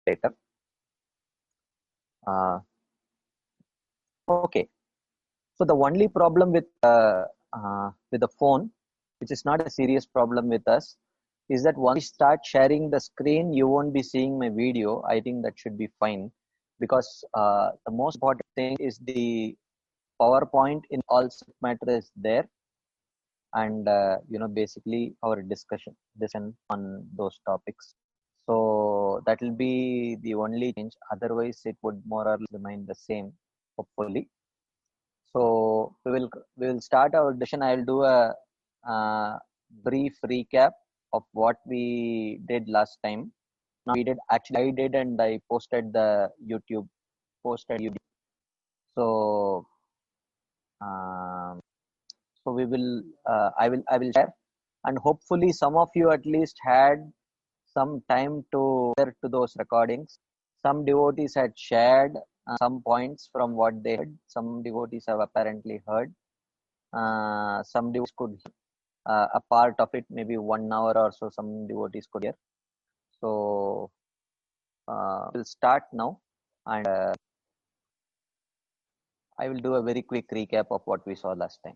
later. Okay. So the only problem with the phone, which is not a serious problem with us, is that once we start sharing the screen, you won't be seeing my video. I think that should be fine, because the most important thing is the PowerPoint in all subject matter is there, and basically our discussion on those topics. So that will be the only change. Otherwise, it would more or less remain the same, hopefully. So we will start our discussion. I'll do a brief recap of what we did last time. Now we did actually I did, and I posted the YouTube. So we will I will share, and hopefully some of you at least had some time to hear to those recordings. Some devotees had shared some points from what they heard. Some devotees have apparently heard. Some devotees could a part of it, maybe 1 hour or so. Some devotees could hear. So we'll start now, and I will do a very quick recap of what we saw last time.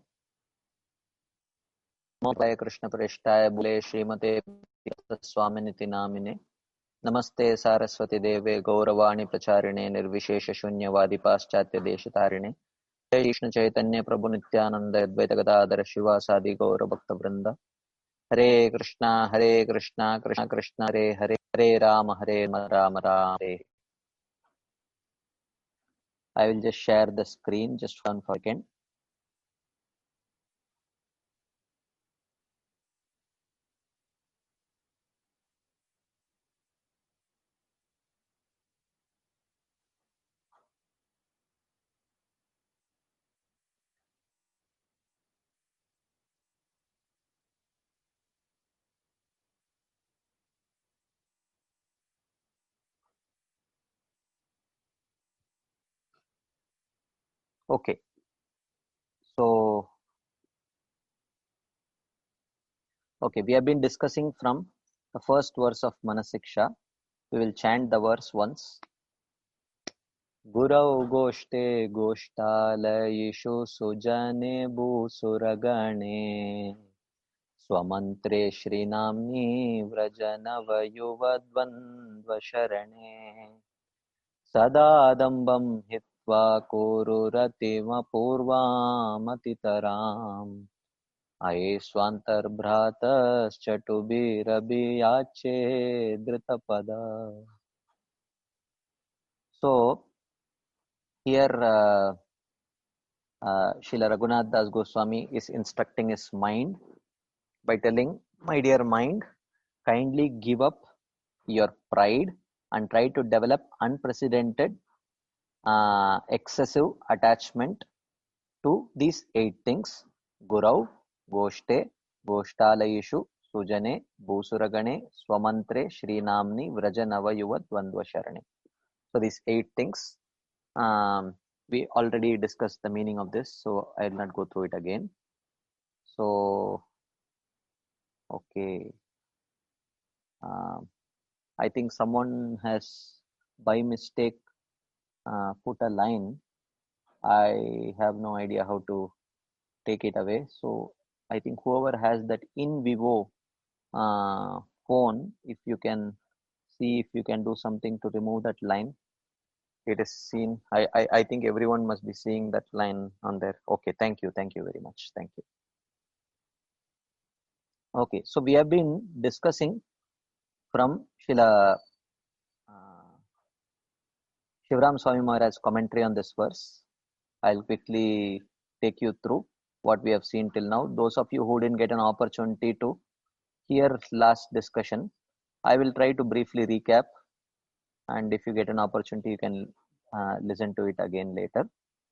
Krishna प्रेष्ठाय बुले श्रीमते स्वामिनिति नामिने नमस्ते सारस्वती देवे गौरवाणी प्रचारिणे निर्विशेष शून्यवादी पाश्चात्य देशतारिणे जय कृष्ण चैतन्य प्रभु नित्यानंद अद्वैत गदाधर शिवासादि गौर भक्त वृंद हरे कृष्णा कृष्ण कृष्ण हरे हरे हरे राम राम हरे. I will just share the screen just 1 second. Okay. So, we have been discussing from the first verse of Manasiksha. We will chant the verse once. Gurau goshte goshtalayishu sujane bhusuragane Swamantre Shrinamni Vrajanavayuvadvandvasharane Sadadambam hitva kururatima purvamatitaram Aye swantar bhratas chatubirabiyache dritapada. So here Srila Raghunath Das Goswami is instructing his mind by telling, my dear mind, kindly give up your pride and try to develop unprecedented excessive attachment to these 8 things: Gurau, Goshte, Goshtalayishu, Sujane, Bhusuragane, Swamantre, Shrinamni, Vrajanavayuva, Dvandvasharane. So these 8 things, we already discussed the meaning of this, so I will not go through it again. So, okay. I think someone has by mistake put a line. I have no idea how to take it away. So I think whoever has that in vivo phone, if you can see if you can do something to remove that line. It is seen. I think everyone must be seeing that line on there. Okay, thank you very much. Thank you. Okay, so we have been discussing from Srila Shivram Swami Maharaj's commentary on this verse. I'll quickly take you through what we have seen till now. Those of you who didn't get an opportunity to hear last discussion, I will try to briefly recap, and if you get an opportunity, you can listen to it again later.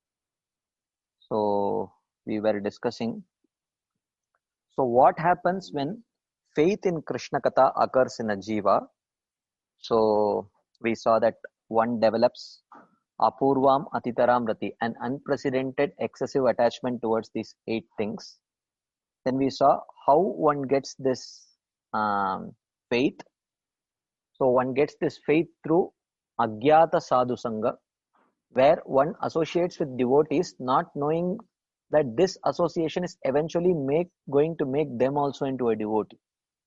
So we were discussing, so what happens when faith in Krishna Katha occurs in a jiva? So we saw that one develops apurvam atitaram rati, an unprecedented excessive attachment towards these 8 things. Then we saw how one gets this faith. So one gets this faith through Agyata Sadhu Sangha, where one associates with devotees not knowing that this association is eventually going to make them also into a devotee.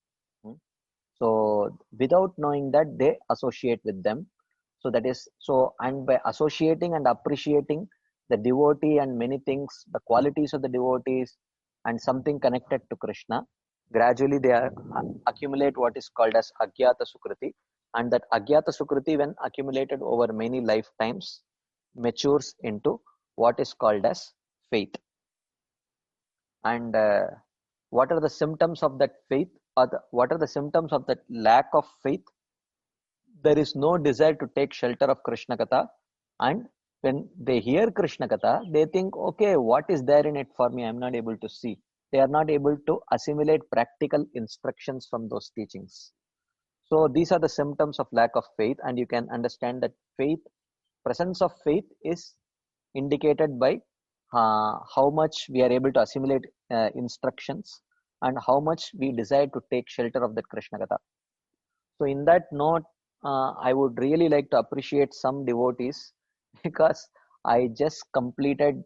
So without knowing that, they associate with them. So that is so, and by associating and appreciating the devotee and many things, the qualities of the devotees and something connected to Krishna, gradually they accumulate what is called as Agyata Sukriti. And that Agyata Sukriti, when accumulated over many lifetimes, matures into what is called as faith. And what are the symptoms of that faith? What are the symptoms of that lack of faith? There is no desire to take shelter of Krishna Katha. And when they hear Krishna Katha, they think, okay, what is there in it for me? I'm not able to see. They are not able to assimilate practical instructions from those teachings. So these are the symptoms of lack of faith. And you can understand that presence of faith is indicated by how much we are able to assimilate instructions and how much we desire to take shelter of that Krishna Katha. So in that note, I would really like to appreciate some devotees because I just completed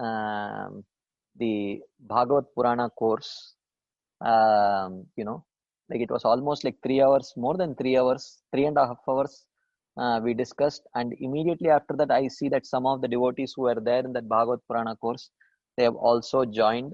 the Bhagavad Purana course. Like it was almost like 3 hours, more than 3 hours, 3.5 hours. We discussed, and immediately after that, I see that some of the devotees who were there in that Bhagavad Purana course, they have also joined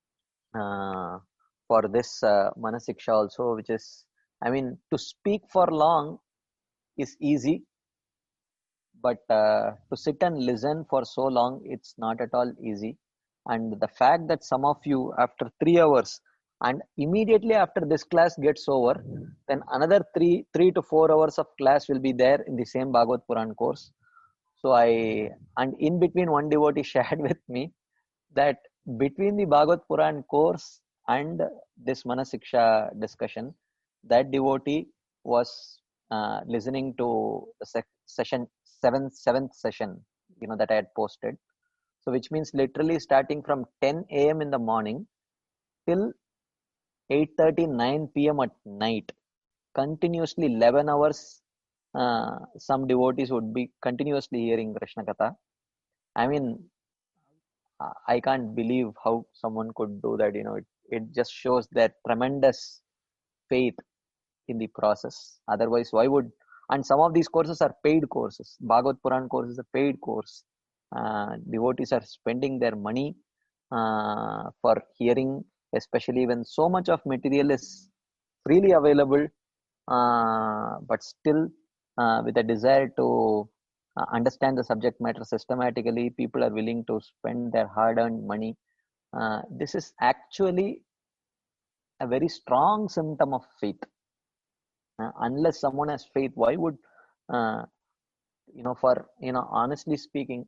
for this Manasiksha also, which is, I mean, to speak for long is easy, but to sit and listen for so long, it's not at all easy. And the fact that some of you, after 3 hours, and immediately after this class gets over, then another 3 to 4 hours of class will be there in the same Bhagavad Puran course. So and in between, one devotee shared with me that between the Bhagavad Puran course and this Manasiksha discussion, that devotee was listening to the session seventh session, that I had posted. So which means literally starting from 10 a.m. in the morning till 8:39 p.m. at night, continuously 11 hours. Some devotees would be continuously hearing Krishna Katha. I mean, I can't believe how someone could do that. It just shows that tremendous faith in the process. Otherwise, why would? And some of these courses are paid courses. Bhagavad Puran course is a paid course. Devotees are spending their money for hearing, especially when so much of material is freely available, but still with a desire to understand the subject matter systematically, people are willing to spend their hard-earned money. This is actually a very strong symptom of faith. Unless someone has faith, why would uh, honestly speaking,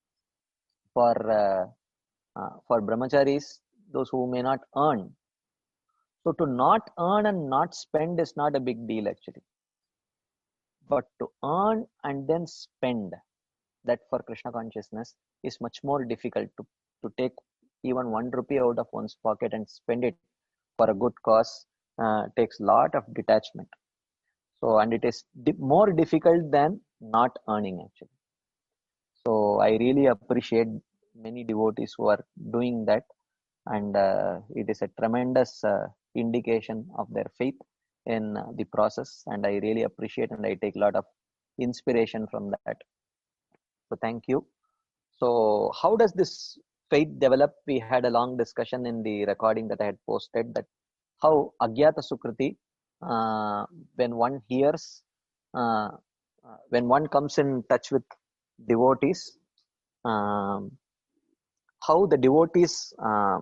for brahmacharis, those who may not earn, so to not earn and not spend is not a big deal actually, but to earn and then spend, that for Krishna consciousness is much more difficult. To take even 1 rupee out of one's pocket and spend it for a good cause takes a lot of detachment. So, and it is more difficult than not earning actually. So I really appreciate many devotees who are doing that, and it is a tremendous indication of their faith in the process, and I really appreciate and I take a lot of inspiration from that. So thank you. So how does this faith develop? We had a long discussion in the recording that I had posted, that how Agyata Sukriti, when one hears, when one comes in touch with devotees, how the devotees'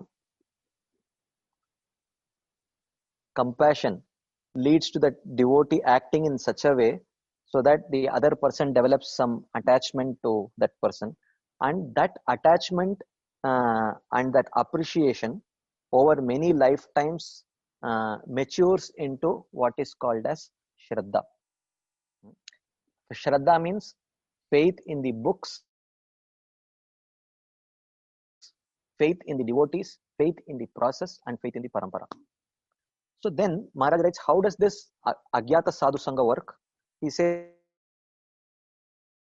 compassion leads to the devotee acting in such a way so that the other person develops some attachment to that person, and that attachment and that appreciation over many lifetimes matures into what is called as Shraddha. Shraddha means faith in the books, faith in the devotees, faith in the process, and faith in the parampara. So then Maharaj writes, how does this Agyata Sadhu Sangha work? He says,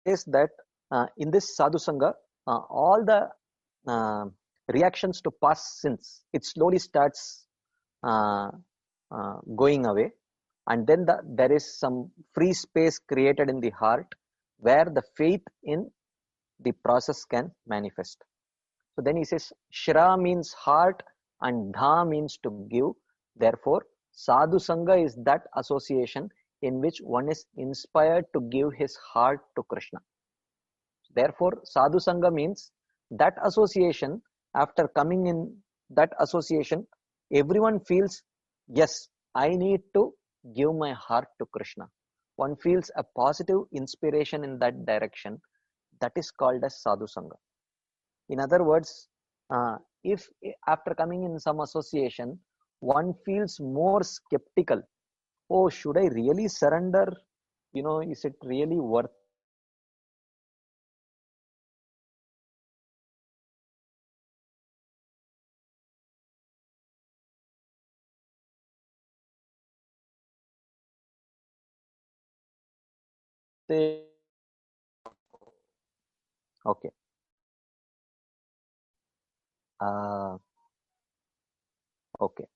says that in this sadhu sangha, all the uh, reactions to past sins, it slowly starts uh, going away, and then there is some free space created in the heart where the faith in the process can manifest. So then he says, Shra means heart and Dha means to give. Therefore, Sadhu Sangha is that association in which one is inspired to give his heart to Krishna. Therefore, Sadhu Sangha means that association, after coming in that association, everyone feels, yes, I need to give my heart to Krishna. One feels a positive inspiration in that direction. That is called as Sadhu Sangha. In other words, if after coming in some association, one feels more skeptical. Oh, should I really surrender? Is it really worth it? Okay. Uh, okay.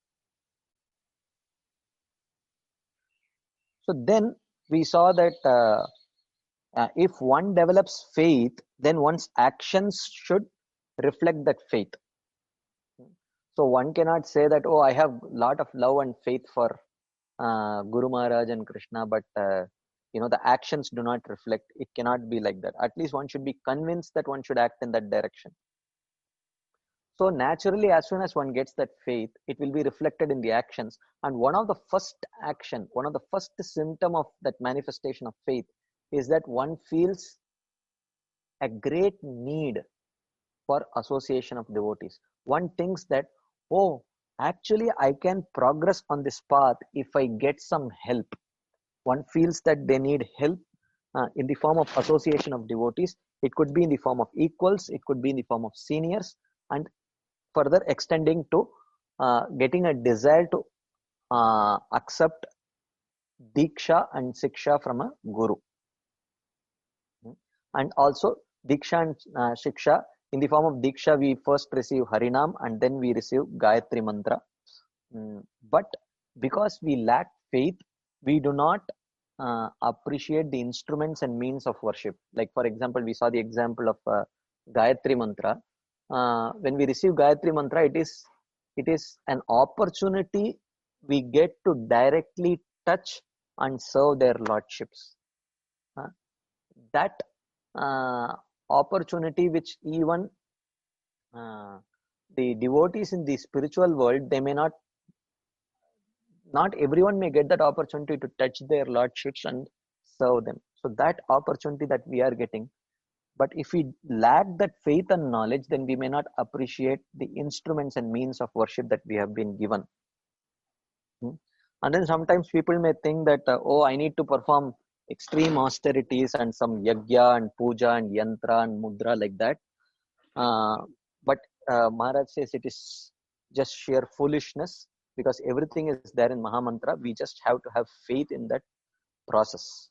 So then we saw that if one develops faith, then one's actions should reflect that faith. So one cannot say that, oh, I have a lot of love and faith for Guru Maharaj and Krishna, but the actions do not reflect. It cannot be like that. At least one should be convinced that one should act in that direction. So naturally, as soon as one gets that faith, it will be reflected in the actions. And one of the first symptom of that manifestation of faith is that one feels a great need for association of devotees. One thinks that, oh, actually I can progress on this path if I get some help. One feels that they need help in the form of association of devotees. It could be in the form of equals, it could be in the form of seniors, and further extending to getting a desire to accept diksha and siksha from a guru. And also diksha and shiksha, in the form of diksha we first receive harinam and then we receive gayatri mantra. But because we lack faith, we do not appreciate the instruments and means of worship. Like for example, we saw the example of gayatri mantra. When we receive gayatri mantra, it is an opportunity we get to directly touch and serve their lordships. That opportunity, which even the devotees in the spiritual world, they may not everyone may get that opportunity to touch their lordships and serve them. So that opportunity that we are getting, but if we lack that faith and knowledge, then we may not appreciate the instruments and means of worship that we have been given. And then sometimes people may think that, oh, I need to perform extreme austerities and some yagya and puja and yantra and mudra like that. But Maharaj says it is just sheer foolishness, because everything is there in Mahamantra. We just have to have faith in that process.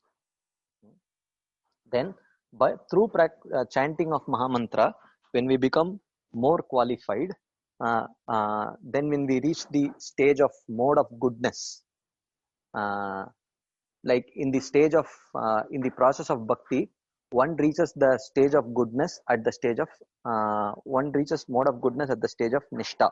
Then through chanting of Mahamantra, when we become more qualified, then when we reach the stage of mode of goodness, like in the stage of in the process of bhakti, one reaches the stage of goodness at the stage of one reaches mode of goodness at the stage of nishta.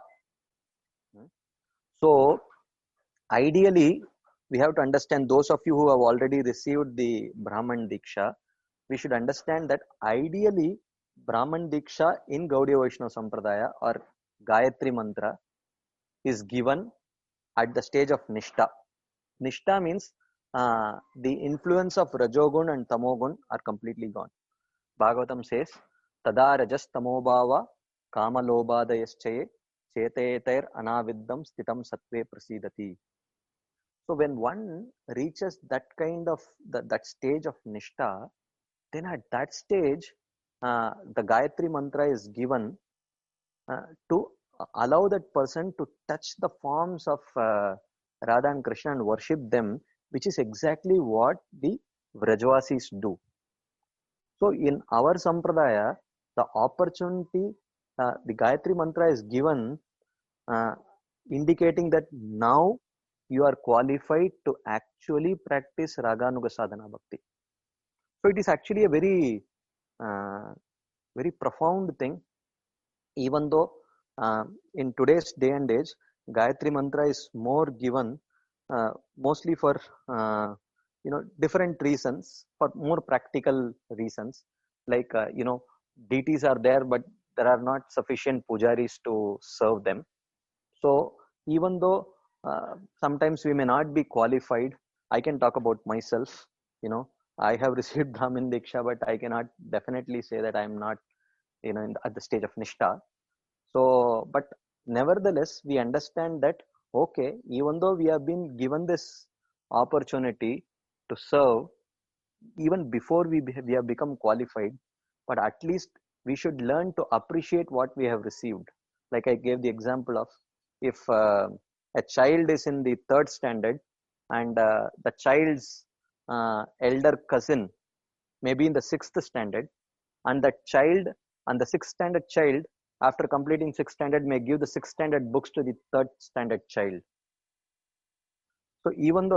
So ideally, we have to understand, those of you who have already received the Brahman Diksha, we should understand that ideally Brahman Diksha in Gaudiya Vaishnava Sampradaya or Gayatri Mantra is given at the stage of Nishta. Nishta means the influence of Rajogun and Tamogun are completely gone. Bhagavatam says, Tada Rajas Tamobhava Kamalobhadayaschaye Cheteter Anaviddam Stitam Sattve Prasidati. So when one reaches that kind of that stage of Nishta, then at that stage, the Gayatri Mantra is given to allow that person to touch the forms of Radha and Krishna and worship them, which is exactly what the Vrajavasis do. So in our Sampradaya, the opportunity, the Gayatri Mantra is given, uh, indicating that now you are qualified to actually practice Raganuga Sadhana Bhakti. So it is actually a uh, very profound thing, even though in today's day and age, Gayatri Mantra is more given mostly for different reasons, for more practical reasons, like deities are there, but there are not sufficient pujaris to serve them. So even though sometimes we may not be qualified, I can talk about myself. I have received Brahmin Diksha, but I cannot definitely say that I am not at the stage of Nishtha. So, but nevertheless, we understand that, okay, even though we have been given this opportunity to serve, even before we have become qualified, but at least we should learn to appreciate what we have received. Like I gave the example of, if a child is in the third standard, and the child's elder cousin may be in the sixth standard, and the child and the sixth standard child, after completing sixth standard, may give the sixth standard books to the third standard child. So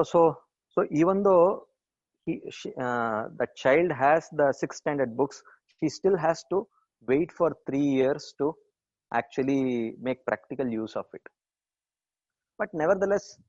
even though the child has the sixth standard books, she still has to wait for 3 years to actually make practical use of it. But nevertheless,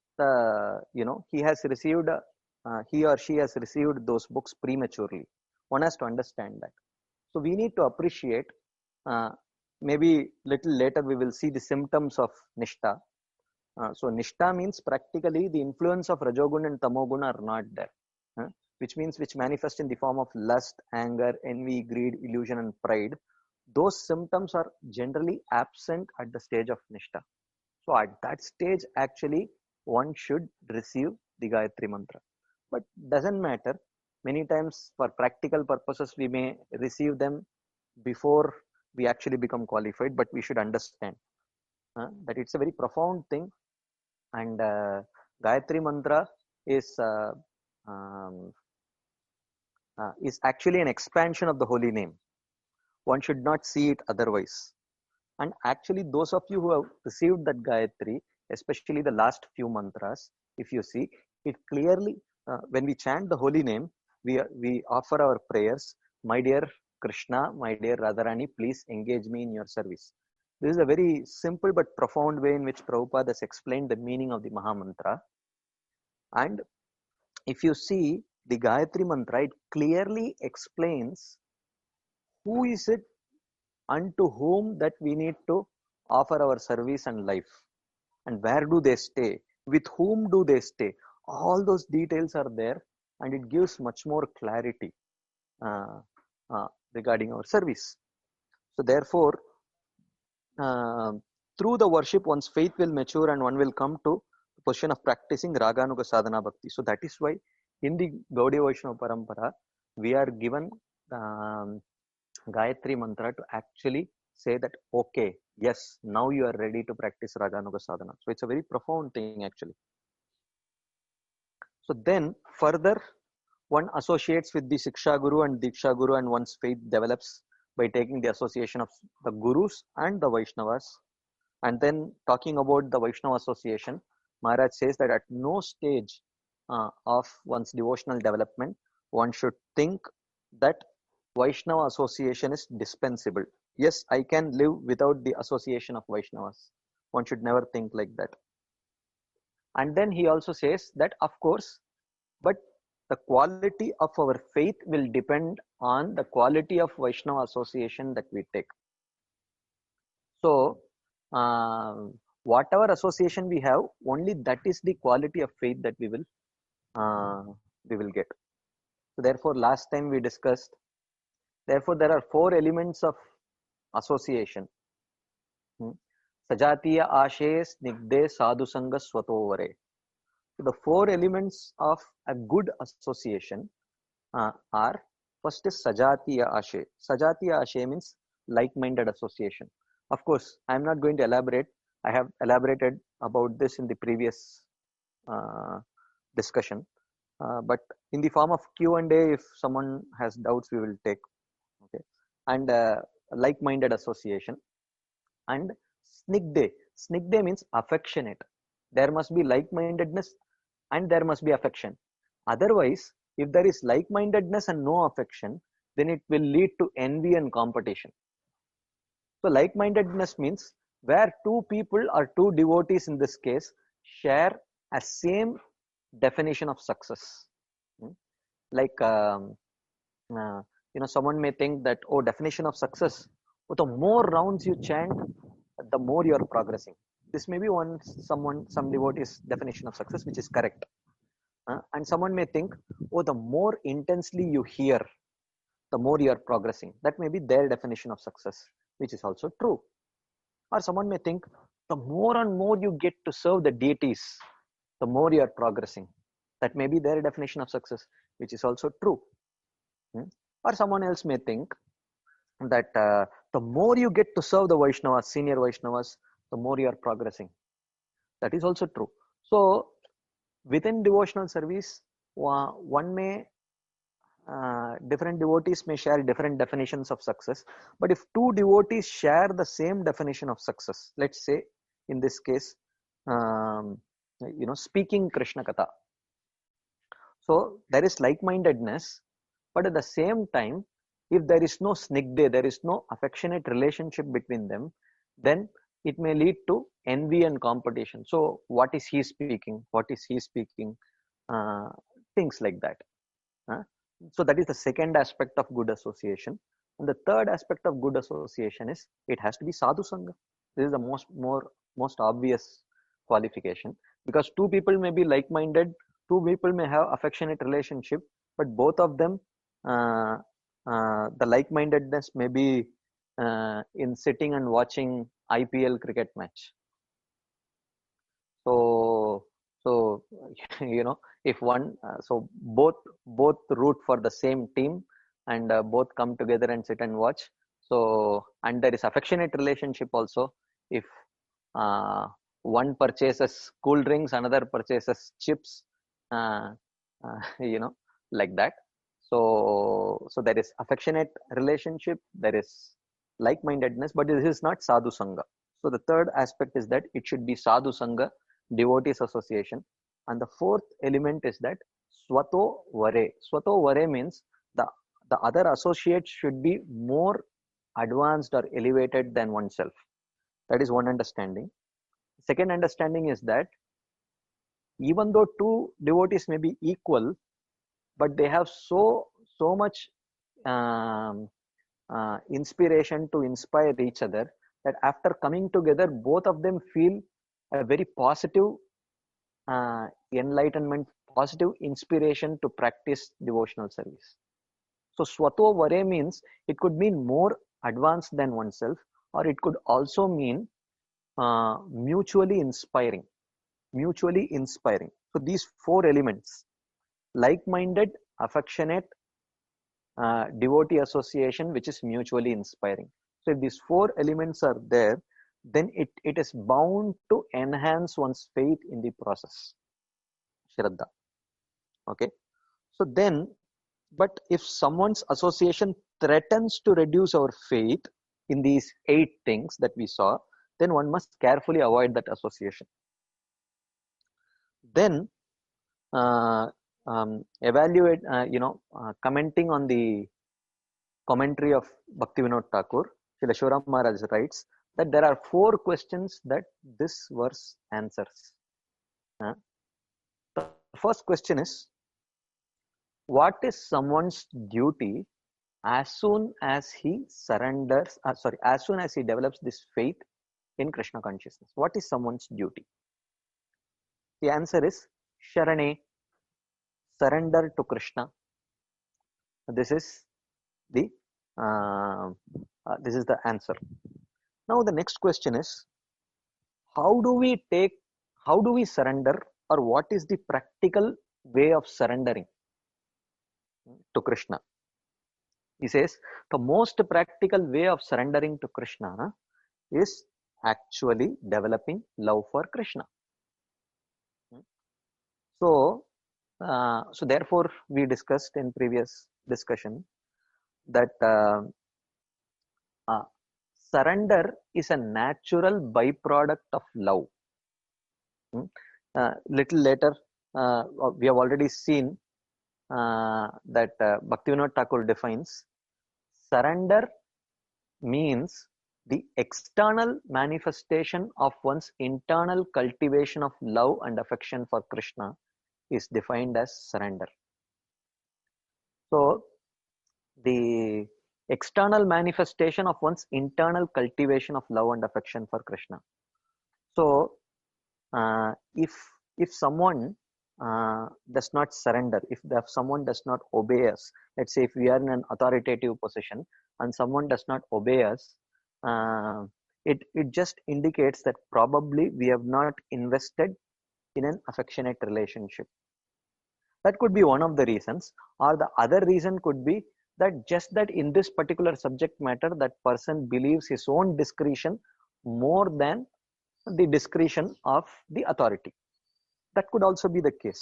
he has received, he or she has received those books prematurely. One has to understand that. So we need to appreciate. Uh, Maybe little later we will see the symptoms of Nishtha. So Nishtha means practically the influence of Rajogun and Tamogun are not there, which means which manifest in the form of lust, anger, envy, greed, illusion, and pride. Those symptoms are generally absent at the stage of Nishtha. So at that stage, actually, one should receive the Gayatri Mantra. But doesn't matter. Many times, for practical purposes, we may receive them before we actually become qualified, but we should understand that it's a very profound thing. And Gayatri Mantra is um, is actually an expansion of the holy name. One should not see it otherwise. And actually, those of you who have received that Gayatri, especially the last few mantras, if you see, it clearly, when we chant the holy name, we offer our prayers. My dear Krishna, my dear Radharani, please engage me in your service. This is a very simple but profound way in which Prabhupada has explained the meaning of the Maha Mantra. And if you see the Gayatri Mantra, it clearly explains who is it unto whom that we need to offer our service and life, and where do they stay, with whom do they stay. All those details are there, and it gives much more clarity uh, regarding our service. So therefore, uh, through the worship, one's faith will mature and one will come to the position of practicing Raganuga Sadhana Bhakti. So that is why in the Gaudiya Vaishnava Parampara, we are given um, Gayatri Mantra to actually say that, okay, yes, now you are ready to practice Raganuga Sadhana. So it's a very profound thing actually. So then further, one associates with the Siksha Guru and Diksha Guru, and one's faith develops by taking the association of the Gurus and the Vaishnavas. And then talking about the Vaishnava association, Maharaj says that at no stage of one's devotional development, one should think that Vaishnava association is dispensable. Yes, I can live without the association of Vaishnavas. One should never think like that. And then he also says that, of course, but the quality of our faith will depend on the quality of Vaishnava association that we take. So, whatever association we have, only that is the quality of faith that we will get. So, therefore, last time we discussed, therefore, there are 4 elements of association. Sajatiya ashe snigde sadhu sanga swatovare. So the 4 elements of a good association are, first is Sajatiya ashe. Sajatiya ashe means like-minded association. Of course, I am not going to elaborate. I have elaborated about this in the previous discussion. But in the form of Q&A, if someone has doubts, we will take. and like-minded association. And snigde. Snigde means affectionate. There must be like-mindedness and there must be affection. Otherwise, if there is like-mindedness and no affection, then it will lead to envy and competition. So like-mindedness means where two people or two devotees in this case share a same definition of success. Hmm? Like uh, someone may think that, oh, definition of success, oh, the more rounds you chant, the more you are progressing. This may be some devotee's definition of success, which is correct. And someone may think, oh, the more intensely you hear, the more you are progressing. That may be their definition of success, which is also true. Or someone may think, the more and more you get to serve the deities, the more you are progressing. That may be their definition of success, which is also true. Or someone else may think that the more you get to serve the Vaishnavas, senior Vaishnavas, the more you are progressing. That is also true. So within devotional service, one may different devotees may share different definitions of success. But if two devotees share the same definition of success, let's say in this case, speaking Krishna Katha. So there is like-mindedness, but at the same time, if there is no snigde, there is no affectionate relationship between them, then it may lead to envy and competition. So what is he speaking? What is he speaking? Things like that. So that is the second aspect of good association. And the third aspect of good association is it has to be sadhu sangha. This is the most obvious qualification, because two people may be like-minded, two people may have affectionate relationship, but both of them, the like-mindedness may be in sitting and watching IPL cricket match. So if one, so both root for the same team, and both come together and sit and watch. So, and there is affectionate relationship also. If one purchases cool drinks, another purchases chips, uh, like that. So there is affectionate relationship, there is like-mindedness, but this is not sadhu sangha. So the third aspect is that it should be sadhu sangha, devotees association. And the fourth element is that swato vare. Swato vare means the other associates should be more advanced or elevated than oneself. That is one understanding. Second understanding is that even though two devotees may be equal, but they have so much inspiration to inspire each other, that after coming together, both of them feel a very positive enlightenment, positive inspiration to practice devotional service. So swato vare means it could mean more advanced than oneself, or it could also mean mutually inspiring. Mutually inspiring. So these four elements: like-minded, affectionate, devotee association, which is mutually inspiring. So if these four elements are there, then it is bound to enhance one's faith in the process. Shraddha. Okay. So then, but if someone's association threatens to reduce our faith in these 8 things that we saw, then one must carefully avoid that association. Then evaluate, commenting on the commentary of Bhaktivinoda Thakur, Srila Shivaram Maharaj writes that there are 4 questions that this verse answers. The first question is, what is someone's duty as soon as he surrenders, as soon as he develops this faith in Krishna consciousness? What is someone's duty? The answer is Sharane, surrender to Krishna. This is the answer. Now the next question is, how do we surrender, or what is the practical way of surrendering to Krishna? He says the most practical way of surrendering to Krishna is actually developing love for Krishna. So therefore we discussed in previous discussion that surrender is a natural byproduct of love. Little later, we have already seen that Bhaktivinoda Thakur defines surrender means the external manifestation of one's internal cultivation of love and affection for Krishna is defined as surrender. So, the external manifestation of one's internal cultivation of love and affection for Krishna. So, if someone does not surrender, if someone does not obey us, let's say if we are in an authoritative position and someone does not obey us, it just indicates that probably we have not invested in an affectionate relationship. That could be one of the reasons, or the other reason could be that just that in this particular subject matter, that person believes his own discretion more than the discretion of the authority. That could also be the case.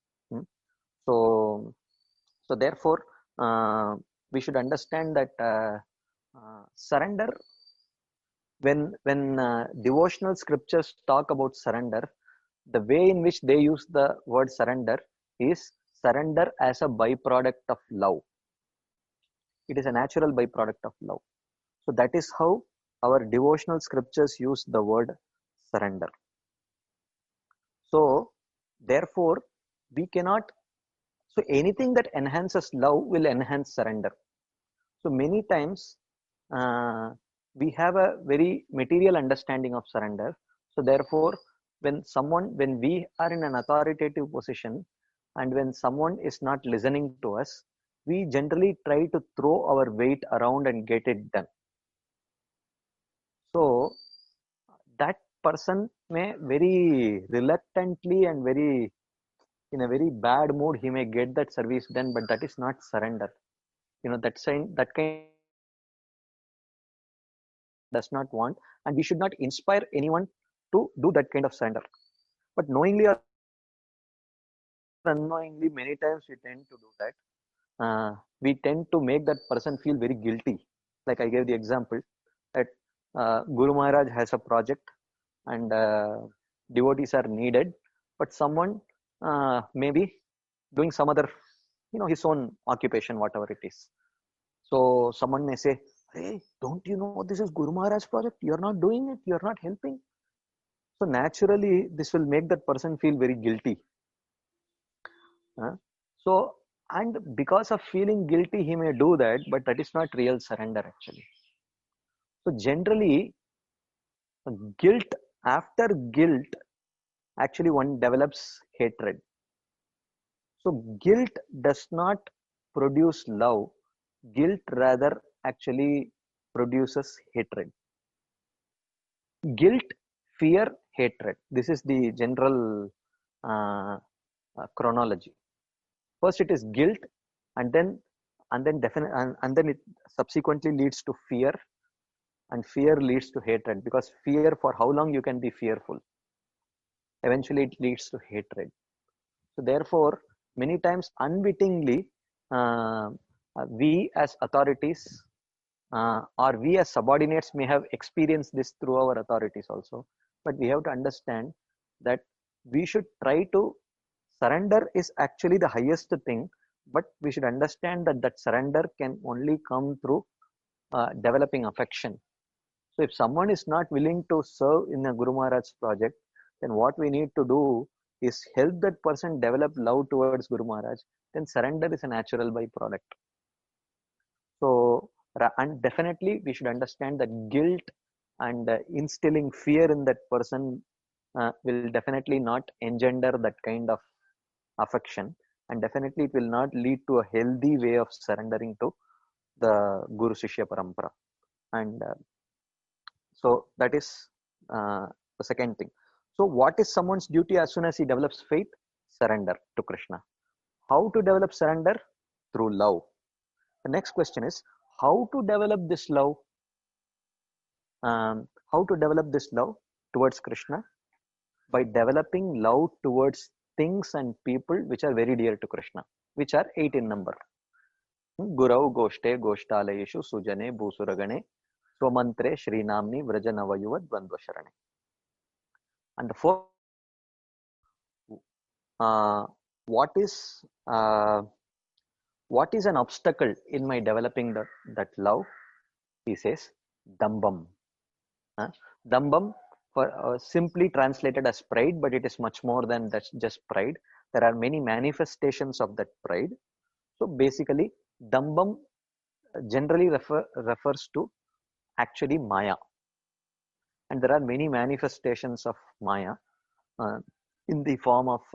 So therefore, we should understand that surrender, when devotional scriptures talk about surrender, the way in which they use the word surrender is surrender as a byproduct of love. It is a natural byproduct of love. So that is how our devotional scriptures use the word surrender. So therefore, we cannot, so anything that enhances love will enhance surrender. So many times we have a very material understanding of surrender. So therefore, when we are in an authoritative position and when someone is not listening to us, we generally try to throw our weight around and get it done. So that person may very reluctantly and in a very bad mood, he may get that service done, but that is not surrender. That kind does not want, and we should not inspire anyone to do that kind of surrender. But knowingly or unknowingly, many times we tend to do that. We tend to make that person feel very guilty. Like I gave the example that Guru Maharaj has a project and devotees are needed, but someone may be doing some other, his own occupation, whatever it is. So someone may say, hey, don't you know this is Guru Maharaj's project? You're not doing it. You're not helping. So naturally, this will make that person feel very guilty. So, and because of feeling guilty, he may do that, but that is not real surrender actually. So generally, after guilt, actually one develops hatred. So guilt does not produce love. Guilt rather actually produces hatred. Guilt, fear, hatred. This is the general chronology. First it is guilt, and then it subsequently leads to fear, and fear leads to hatred, because fear, for how long you can be fearful? Eventually it leads to hatred. So therefore, many times unwittingly, we as authorities or we as subordinates may have experienced this through our authorities also. But we have to understand that we should try to surrender is actually the highest thing, but we should understand that surrender can only come through developing affection. So if someone is not willing to serve in a Guru Maharaj's project, then what we need to do is help that person develop love towards Guru Maharaj. Then surrender is a natural byproduct. So, and definitely we should understand that guilt and instilling fear in that person will definitely not engender that kind of affection, and definitely it will not lead to a healthy way of surrendering to the Guru Shishya Parampara. And so that is the second thing. So what is someone's duty as soon as he develops faith? Surrender to Krishna. How to develop surrender? Through love. The next question is, how to develop this love? How to develop this love towards Krishna? By developing love towards things and people which are very dear to Krishna, which are 8 in number. Gurau Goshte Goshtalayeshu Sujane Bhusuragane Swamantre Shrinamni Vrajanavayuva Dvandva Sharane. And the fourth, uh, what is uh, what is an obstacle in my developing that love? He says, Dambam. Dambam, simply translated as pride, but it is much more than just pride. There are many manifestations of that pride. So basically, Dambam generally refers to actually Maya. And there are many manifestations of Maya uh, in the form of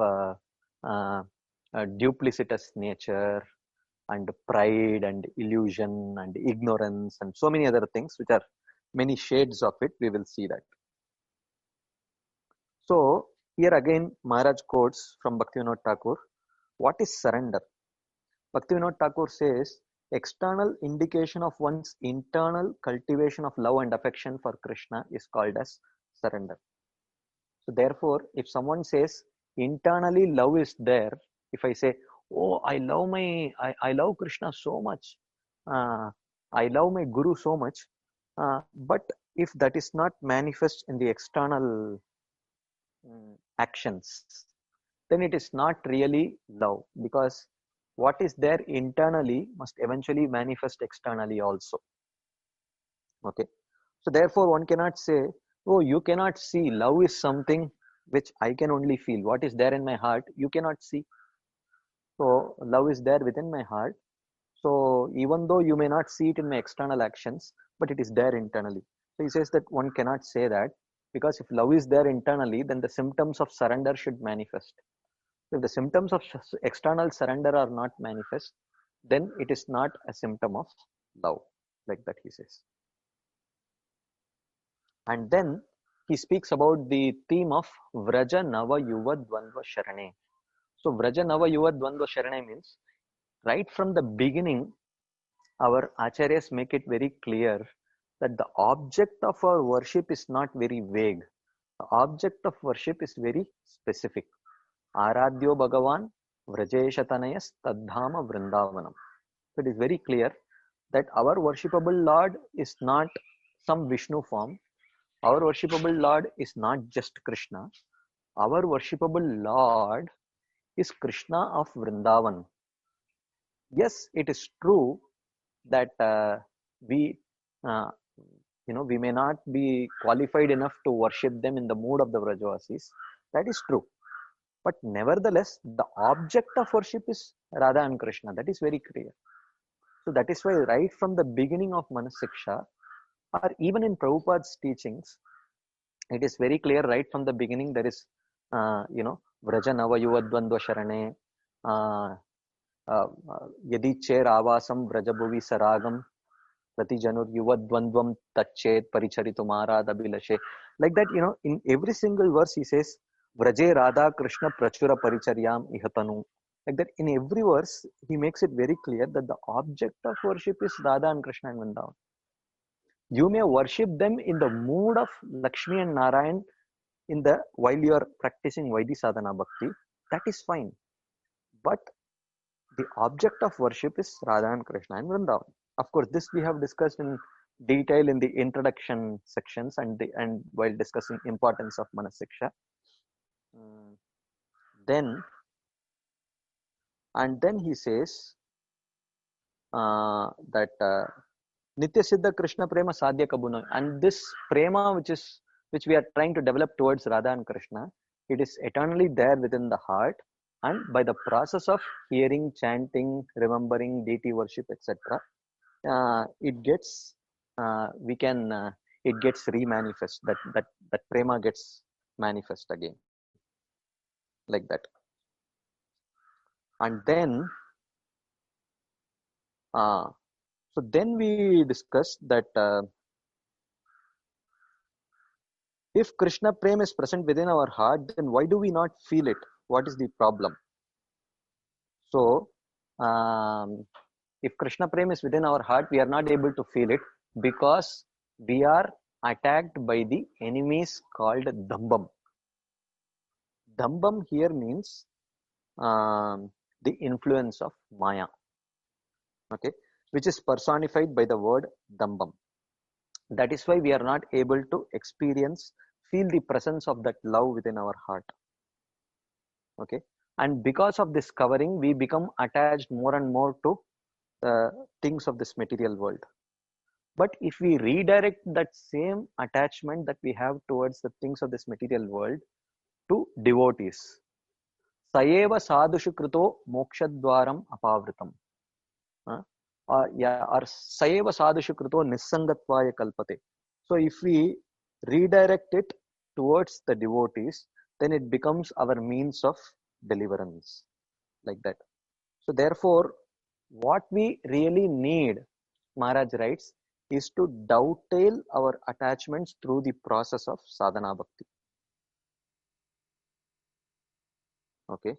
duplicitous nature and pride and illusion and ignorance and so many other things, which are many shades of it. We will see that. So here again Maharaj quotes from Bhaktivinoda Thakur, what is surrender? Bhaktivinoda Thakur says, external indication of one's internal cultivation of love and affection for Krishna is called as surrender. So therefore, if someone says internally love is there, if I say, oh, I love Krishna so much, I love my Guru so much, but if that is not manifest in the external actions, then it is not really love, because what is there internally must eventually manifest externally also. Okay, so therefore one cannot say, oh, you cannot see, love is something which I can only feel. What is there in my heart you cannot see. So love is there within my heart. So even though you may not see it in my external actions, but it is there internally. So he says that one cannot say that, because if love is there internally, then the symptoms of surrender should manifest. If the symptoms of external surrender are not manifest, then it is not a symptom of love, like that he says. And then he speaks about the theme of Vraja Nava Yuva Dvandva Sharane. So Vraja Nava Yuva Dvandva Sharane means, right from the beginning, our acharyas make it very clear that the object of our worship is not very vague. The object of worship is very specific. Aradhyo Bhagavan Vrajeshatanayas Tadhama Vrindavanam. So it is very clear that our worshipable Lord is not some Vishnu form. Our worshipable Lord is not just Krishna. Our worshipable Lord is Krishna of Vrindavan. Yes, it is true that we may not be qualified enough to worship them in the mood of the Vrajavasis. That is true. But nevertheless, the object of worship is Radha and Krishna. That is very clear. So that is why right from the beginning of Manasiksha, or even in Prabhupada's teachings, it is very clear right from the beginning. There is, Vraja Nava Yuva Dvandva Sharane, Yadi Cher Avasam Vrajabhuvi Saragam, Pratijanur Yuva Dvandvam Tachet Paricharitumara Dabilashe. Like that, in every single verse he says, Vraje Radha Krishna Prachura Paricharyam Ihatanu. Like that, in every verse, he makes it very clear that the object of worship is Radha and Krishna and Vrindavan. You may worship them in the mood of Lakshmi and Narayan while you are practicing Vaidhi Sadhana Bhakti. That is fine. But the object of worship is Radha and Krishna and Vrindavan. Of course, this we have discussed in detail in the introduction sections and while discussing importance of Manasiksha. Then he says that Nitya Siddha Krishna Prema Sadhya Kabuna, and this prema which we are trying to develop towards Radha and Krishna, it is eternally there within the heart, and by the process of hearing, chanting, remembering, deity worship, etc., it gets it gets remanifest. That prema gets manifest again, like that. And then so then we discussed that if Krishna Prem is present within our heart, then why do we not feel it? What is the problem? So if Krishna Prem is within our heart, we are not able to feel it because we are attacked by the enemies called Dambam. Dambam here means the influence of Maya, okay, which is personified by the word Dambam. That is why we are not able to feel the presence of that love within our heart. Okay, and because of this covering, we become attached more and more to the things of this material world. But if we redirect that same attachment that we have towards the things of this material world to devotees, Sayeva sadhushu krito mokshadwaram apavritam. Or Sayeva sadhushu krito nissangatvaya kalpate. So if we redirect it towards the devotees, then it becomes our means of deliverance, like that. So therefore, what we really need, Maharaj writes, is to dovetail our attachments through the process of sadhana bhakti. Okay.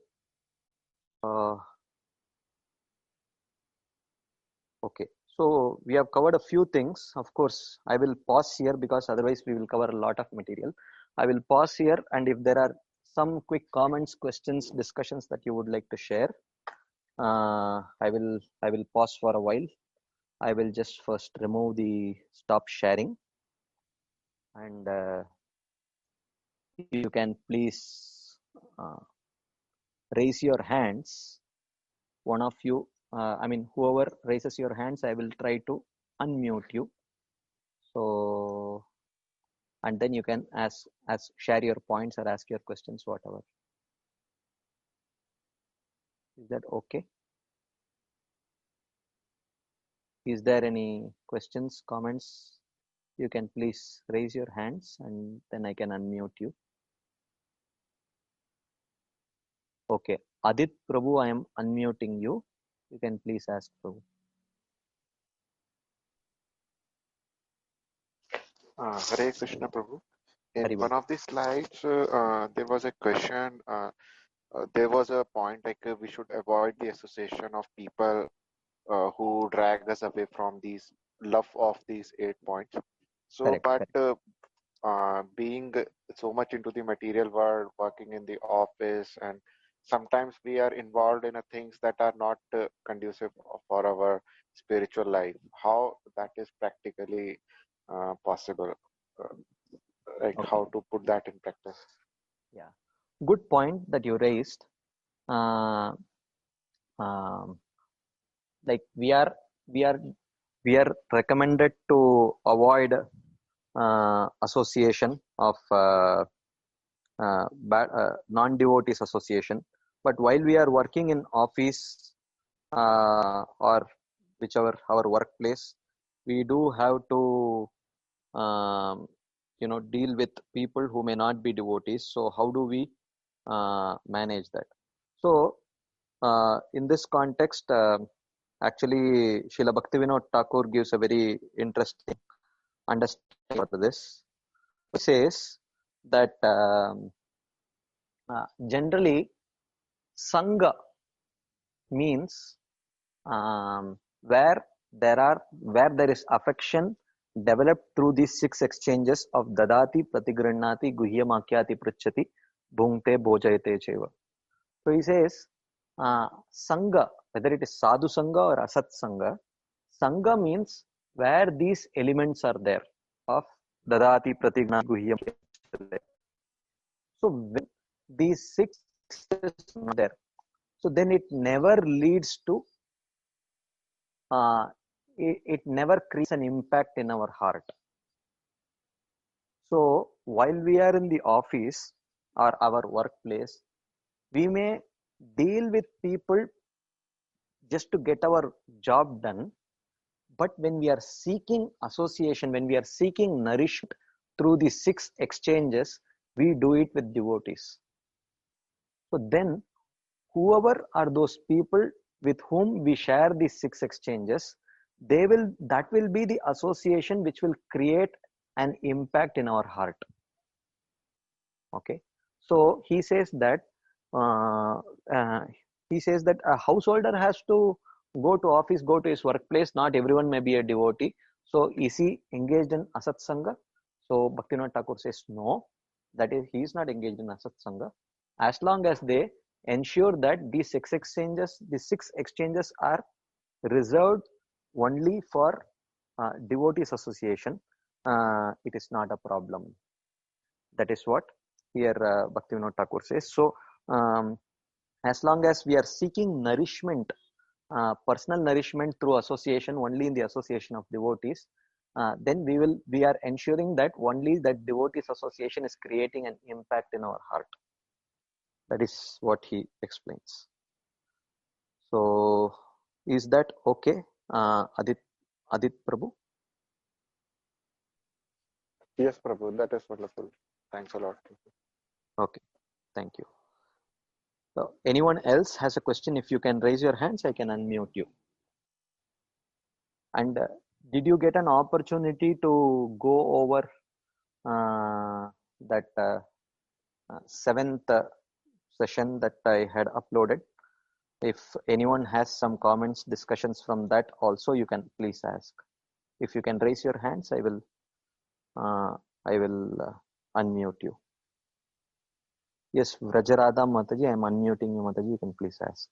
Okay. So we have covered a few things. Of course, I will pause here because otherwise we will cover a lot of material. I will pause here, and if there are some quick comments, questions, discussions that you would like to share, I will pause for a while. I will just first remove the stop sharing, and you can please raise your hands. One of you, whoever raises your hands, I will try to unmute you. So, and then you can share your points or ask your questions, whatever. Is that okay? Is there any questions, comments? You can please raise your hands and then I can unmute you. Okay. Adit Prabhu, I am unmuting you. You can please ask Prabhu. Hare Krishna Prabhu. In one of the slides, there was a question. There was a point like we should avoid the association of people who drag us away from these love of these 8 points. So, being so much into the material world, working in the office, and sometimes we are involved in things that are not conducive for our spiritual life. How that is practically possible? How to put that in practice? Yeah, good point that you raised. Like we are recommended to avoid association of non-devotees association. But while we are working in office or whichever our workplace, we do have to deal with people who may not be devotees. So how do we manage that? So in this context, actually Srila Bhaktivinoda Thakur gives a very interesting understanding for this. He says that generally Sangha means where there is affection developed through these 6 exchanges of dadati, pratigranati, guhyamakyati, pruchati, bhungte, bhojayate cheva. So he says Sangha, whether it is sadhu Sangha or asat Sangha, Sangha means where these elements are there of dadati, pratigranati, guhyamakyati. So when these 6 are not there, so then it never leads to it never creates an impact in our heart. So while we are in the office or our workplace, we may deal with people just to get our job done. But when we are seeking association, when we are seeking nourishment through the 6 exchanges, we do it with devotees. So then whoever are those people with whom we share these 6 exchanges, that will be the association which will create an impact in our heart. Okay, so he says that a householder has to go to office, go to his workplace. Not everyone may be a devotee. So is he engaged in asat sangha? So Bhaktivinoda Thakur says no, that is, he is not engaged in asat sangha, as long as they ensure that these 6 exchanges are reserved only for devotees association. it is not a problem. That is what here Bhaktivinoda Thakur says. So as long as we are seeking nourishment, personal nourishment through association, only in the association of devotees, then we are ensuring that only that devotees association is creating an impact in our heart. That is what he explains. So is that okay, Adit Prabhu? Yes, Prabhu, that is wonderful. Thanks a lot. Okay, thank you. So anyone else has a question? If you can raise your hands, I can unmute you. And did you get an opportunity to go over that seventh session that I had uploaded? If anyone has some comments, discussions from that also, you can please ask. If you can raise your hands, I will unmute you. Yes, Vrajarada Mataji, I am unmuting you, Mataji. You can please ask.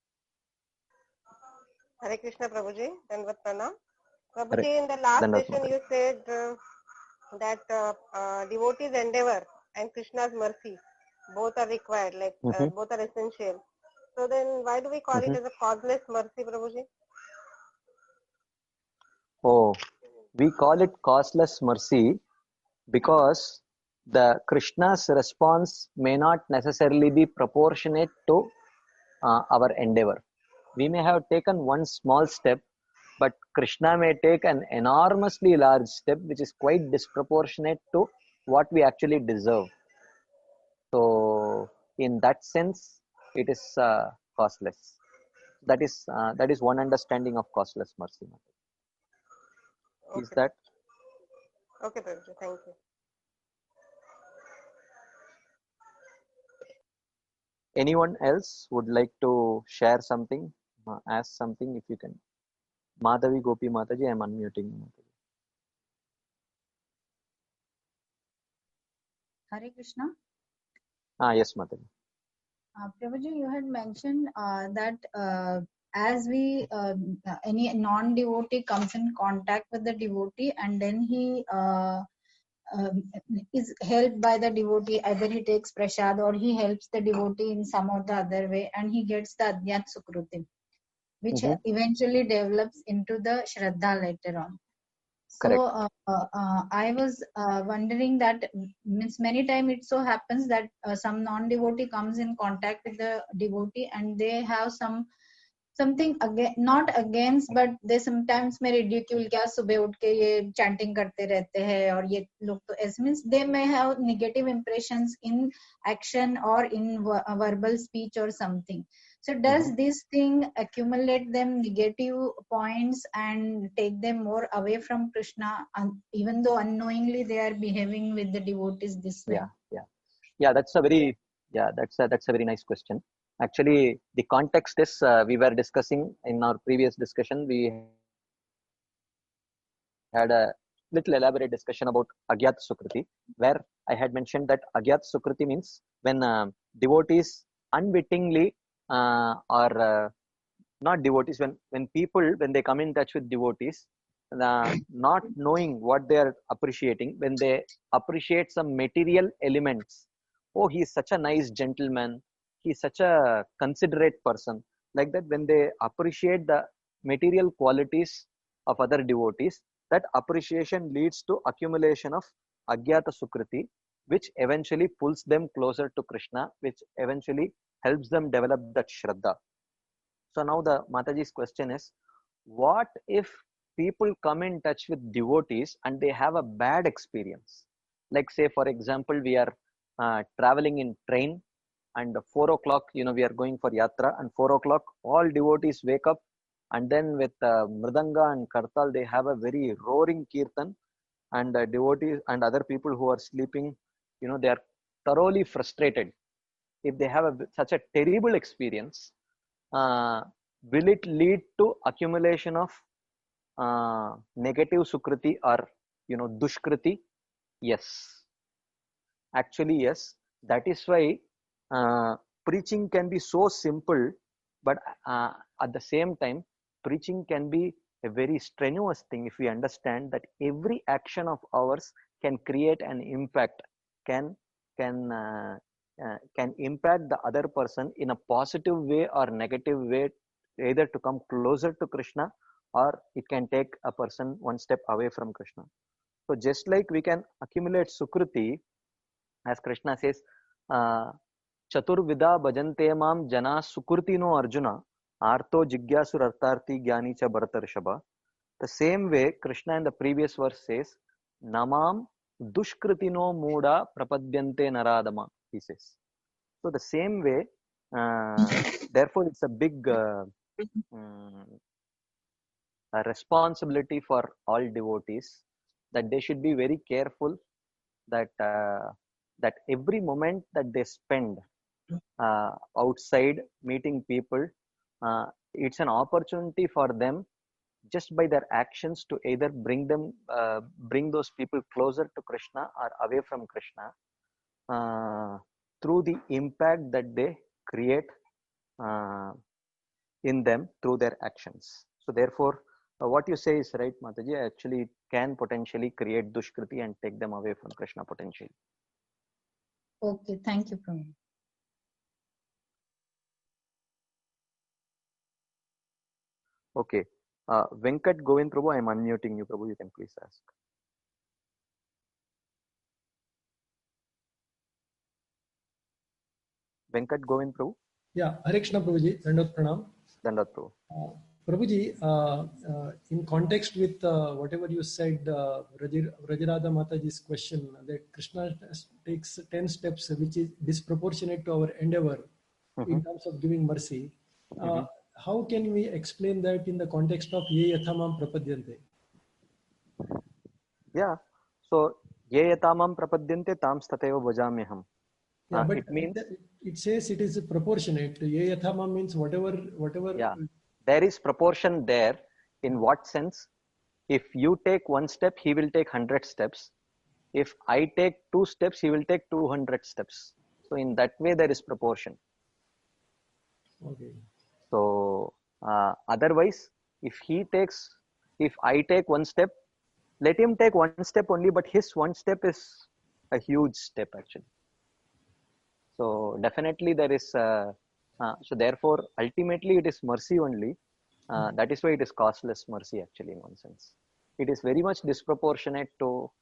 Hare Krishna, Prabhuji, and Pranam. Prabhuji, in the last session you said that devotees' endeavor and Krishna's mercy both are required, like both are essential. So then why do we call it as a causeless mercy, Prabhuji? Oh, we call it causeless mercy because the Krishna's response may not necessarily be proportionate to our endeavor. We may have taken one small step, but Krishna may take an enormously large step which is quite disproportionate to what we actually deserve. So in that sense, it is costless. That is one understanding of costless mercy. Okay. Is that? Okay, Prabhuji, thank you. Anyone else would like to share something, ask something? If you can. Madhavi Gopi Mataji, I am unmuting you. Hare Krishna. Yes, Madhavi. Prabhuji, you had mentioned that as we any non-devotee comes in contact with the devotee and then he is helped by the devotee, either he takes prasad or he helps the devotee in some or the other way, and he gets the Adhyat Sukruti, which eventually develops into the Shraddha later on. So I was wondering that means many times it so happens that some non-devotee comes in contact with the devotee and they have something not against, but they sometimes may ridicule, क्या सुबह उठ के ये chanting करते रहते हैं और ये लोग तो ऐसे, means they may have negative impressions in action or in verbal speech or something. So does this thing accumulate them negative points and take them more away from Krishna, even though unknowingly they are behaving with the devotees this way? Yeah. That's a very nice question. Actually, the context is we were discussing in our previous discussion. We had a little elaborate discussion about Agyat Sukruti, where I had mentioned that Agyat Sukruti means when devotees unwittingly or not devotees, when people, when they come in touch with devotees, not knowing what they are appreciating, when they appreciate some material elements, oh, he is such a nice gentleman, he is such a considerate person, like that, when they appreciate the material qualities of other devotees, that appreciation leads to accumulation of Agyata Sukruti, which eventually pulls them closer to Krishna, which eventually helps them develop that Shraddha. So now the Mataji's question is, what if people come in touch with devotees and they have a bad experience? Like say, for example, we are traveling in train and 4 o'clock, we are going for yatra, and 4 o'clock, all devotees wake up, and then with Mridanga and Kartal, they have a very roaring kirtan, and devotees and other people who are sleeping, they are thoroughly frustrated. If they have such a terrible experience, will it lead to accumulation of negative Sukruti or, Dushkruti? Yes. Actually, yes. That is why preaching can be so simple, but at the same time, preaching can be a very strenuous thing if we understand that every action of ours can create an impact, can impact the other person in a positive way or negative way, either to come closer to Krishna or it can take a person one step away from Krishna. So just like we can accumulate Sukruti, as Krishna says, Chaturvida bhajante mam jana Sukrutino Arjuna, Artho Jigyasur Artarthi Gyani cha Bharatarshabha. The same way Krishna in the previous verse says, Namam Dushkritino Muda Prapadyante Naradama, he says. So the same way, therefore it's a big a responsibility for all devotees that they should be very careful that that every moment that they spend outside meeting people, it's an opportunity for them just by their actions to either bring those people closer to Krishna or away from Krishna through the impact that they create in them through their actions. So therefore, what you say is right, Mataji. Actually, it can potentially create dushkriti and take them away from Krishna potentially. Okay, thank you, Prabhu. Okay. Venkat Govind Prabhu, I am unmuting you, Prabhu. You can please ask. Venkat Govind Prabhu? Yeah, Hare Krishna Prabhuji, Dandavat Pranam. Dandavat Prabhu. Prabhuji, in context with whatever you said, Vrajaradha Mataji's question, that Krishna takes 10 steps which is disproportionate to our endeavor in terms of giving mercy. How can we explain that in the context of Ye Yathamam Prapadyante? Yeah, so Ye Yatamam Prapadyante Tam Stateva Bhajamyaham. Yeah, but it means it says it is proportionate. Ye Yathamam means whatever. Yeah, there is proportion there. In what sense? If you take one step, he will take 100 steps. If I take 2 steps, he will take 200 steps. So in that way, there is proportion. Okay. So otherwise, if I take 1 step, let him take 1 step only, but his 1 step is a huge step actually. So definitely there is, so therefore ultimately it is mercy only. That is why it is costless mercy actually in one sense. It is very much disproportionate to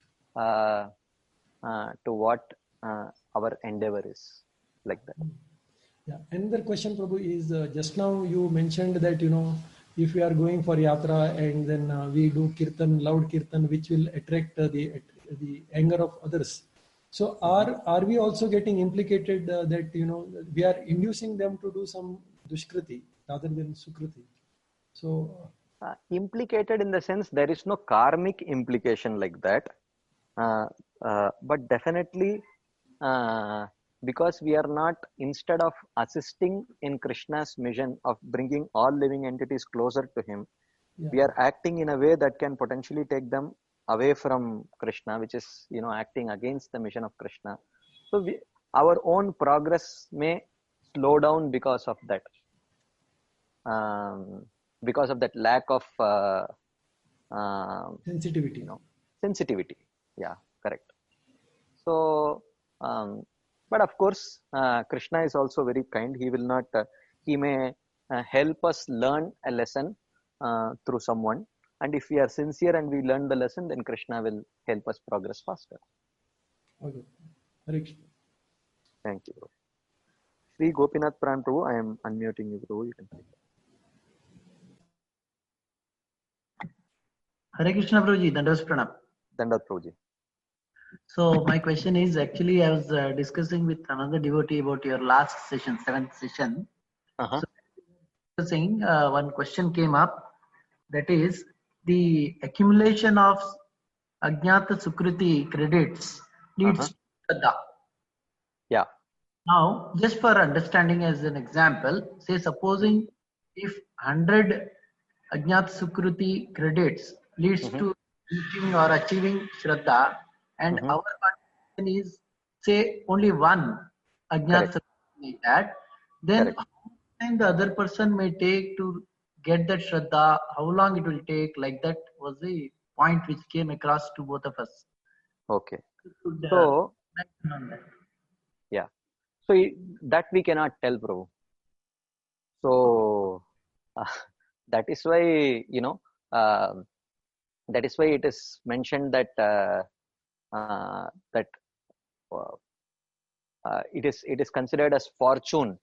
what our endeavor is, like that. Yeah. Another question, Prabhu, is just now you mentioned that, if we are going for yatra and then we do kirtan, loud kirtan, which will attract the anger of others. So are we also getting implicated that, we are inducing them to do some dushkriti rather than sukriti? So implicated in the sense there is no karmic implication like that. But definitely, because we are not, instead of assisting in Krishna's mission of bringing all living entities closer to him, we are acting in a way that can potentially take them away from Krishna, which is, acting against the mission of Krishna. So our own progress may slow down because of that. Because of that lack of sensitivity. Sensitivity. Yeah, correct. So, but of course, Krishna is also very kind. He will not, he may help us learn a lesson through someone. And if we are sincere and we learn the lesson, then Krishna will help us progress faster. Okay. Hare Krishna. Thank you, bro. Sri Gopinath Pran Prabhu, I am unmuting you, bro. You can take it. Hare Krishna Prabhuji, Dandavat Pranam. Dandavat Prabhuji. So my question is, actually I was discussing with another devotee about your last session, 7th session. So saying one question came up, that is the accumulation of Ajnata Sukriti credits leads to Shraddha. Yeah. Now, just for understanding as an example, say supposing if 100 Ajnata Sukriti credits leads to reaching or achieving Shraddha, and our condition is say only 1 Ajnata Sukriti like that, then how much time the other person may take to get that Shraddha, how long it will take, like that was the point which came across to both of us. Okay. Could, So, on that. yeah. So that we cannot tell, Prabhu. So that is why, that is why it is mentioned that that it is considered as fortune.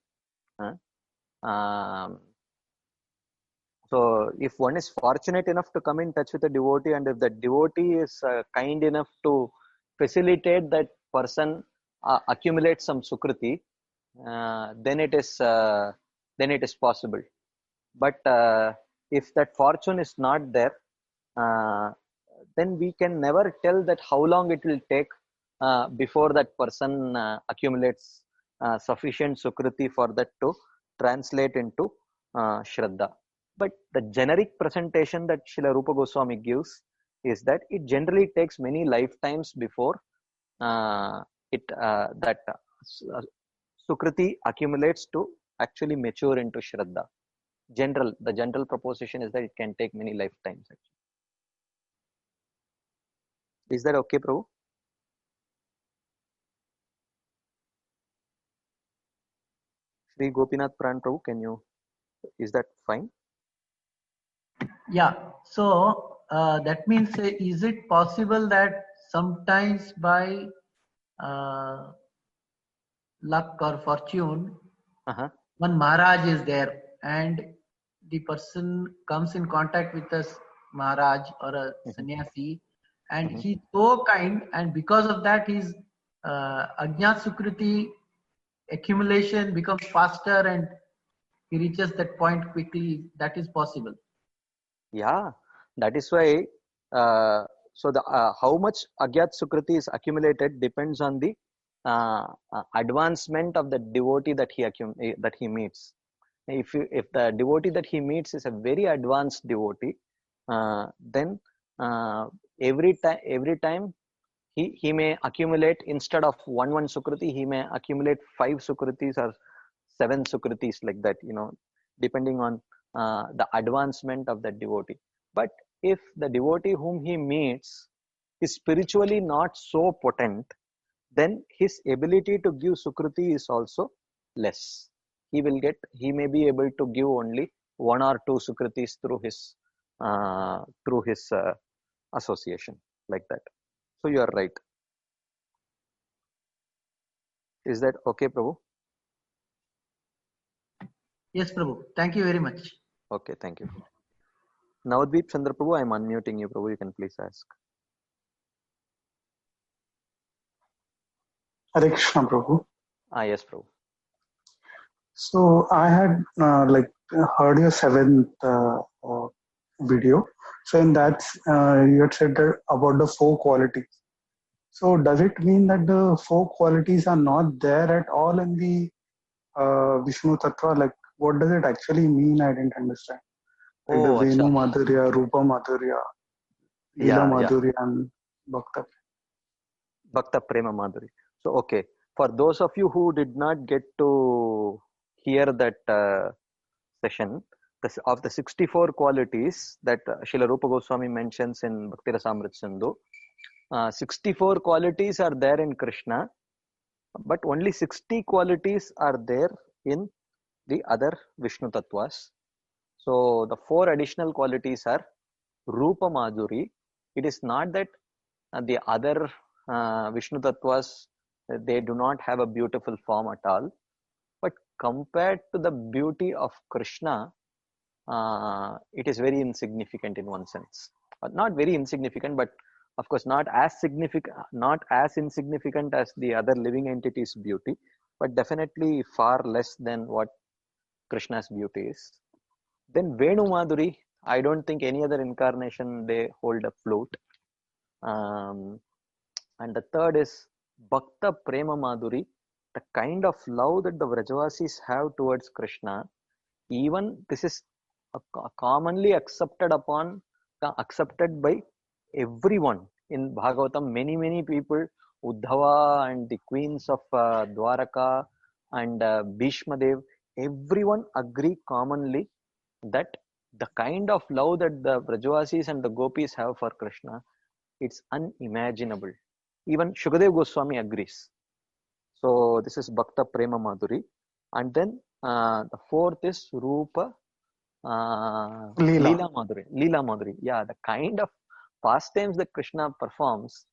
So if one is fortunate enough to come in touch with a devotee, and if the devotee is kind enough to facilitate that person accumulate some sukriti, then it is possible. But if that fortune is not there, then we can never tell that how long it will take before that person accumulates sufficient sukriti for that to translate into Shraddha. But the generic presentation that Srila Rupa Goswami gives is that it generally takes many lifetimes before that sukriti accumulates to actually mature into Shraddha. The general proposition is that it can take many lifetimes. Actually. Is that okay, Prabhu? Sri Gopinath Pran Prabhu, is that fine? Yeah. So that means, is it possible that sometimes by luck or fortune, one Maharaj is there and the person comes in contact with a Maharaj or a sannyasi, and he's so kind, and because of that his Ajnat Sukriti accumulation becomes faster and he reaches that point quickly. That is possible. Yeah, that is why. So the how much Agyat Sukriti is accumulated depends on the advancement of the devotee that he meets. If the devotee that he meets is a very advanced devotee, then every time he may accumulate, instead of one sukriti, he may accumulate 5 sukritis or 7 sukritis, like that, depending on the advancement of the devotee. But if the devotee whom he meets is spiritually not so potent, then his ability to give sukriti is also less. He may be able to give only 1 or 2 sukritis through his association, like that. So you are right. Is that okay, Prabhu? Yes, Prabhu. Thank you very much. Okay, thank you. Navadvip Chandra Prabhu, I am unmuting you, Prabhu. You can please ask. Hare Krishna, Prabhu. Yes, Prabhu. So I had heard your 7th video. So in that you had said that about the 4 qualities. So does it mean that the 4 qualities are not there at all in the Vishnu Tattva? Like, what does it actually mean? I didn't understand. Like the Venu Madhurya, Rupa Madhurya, Leela Madhurya, and Bhakta Prema Madhuri. So, okay. For those of you who did not get to hear that session, of the 64 qualities that Srila Rupa Goswami mentions in Bhakti Rasamrita Sindhu, 64 qualities are there in Krishna, but only 60 qualities are there in the other Vishnu Tattvas. So the 4 additional qualities are Rupa Madhuri. It is not that the other Vishnu Tattvas, they do not have a beautiful form at all, but compared to the beauty of Krishna, it is very insignificant in one sense. Not very insignificant, but of course not as insignificant as the other living entity's beauty, but definitely far less than what Krishna's beauty is. Then Venu Madhuri, I don't think any other incarnation they hold a flute. And the third is Bhakta Prema Madhuri, the kind of love that the Vrajavasis have towards Krishna. Even this is commonly accepted by everyone in Bhagavatam. Many people, Uddhava and the queens of Dwaraka and Bhishma Dev, everyone agree commonly that the kind of love that the Vrajavasis and the Gopis have for Krishna, it's unimaginable. Even Shukadev Goswami agrees. So this is Bhakta Prema Madhuri. And then the fourth is Rupa Leela Madhuri. Leela Madhuri. Yeah, the kind of pastimes that Krishna performs,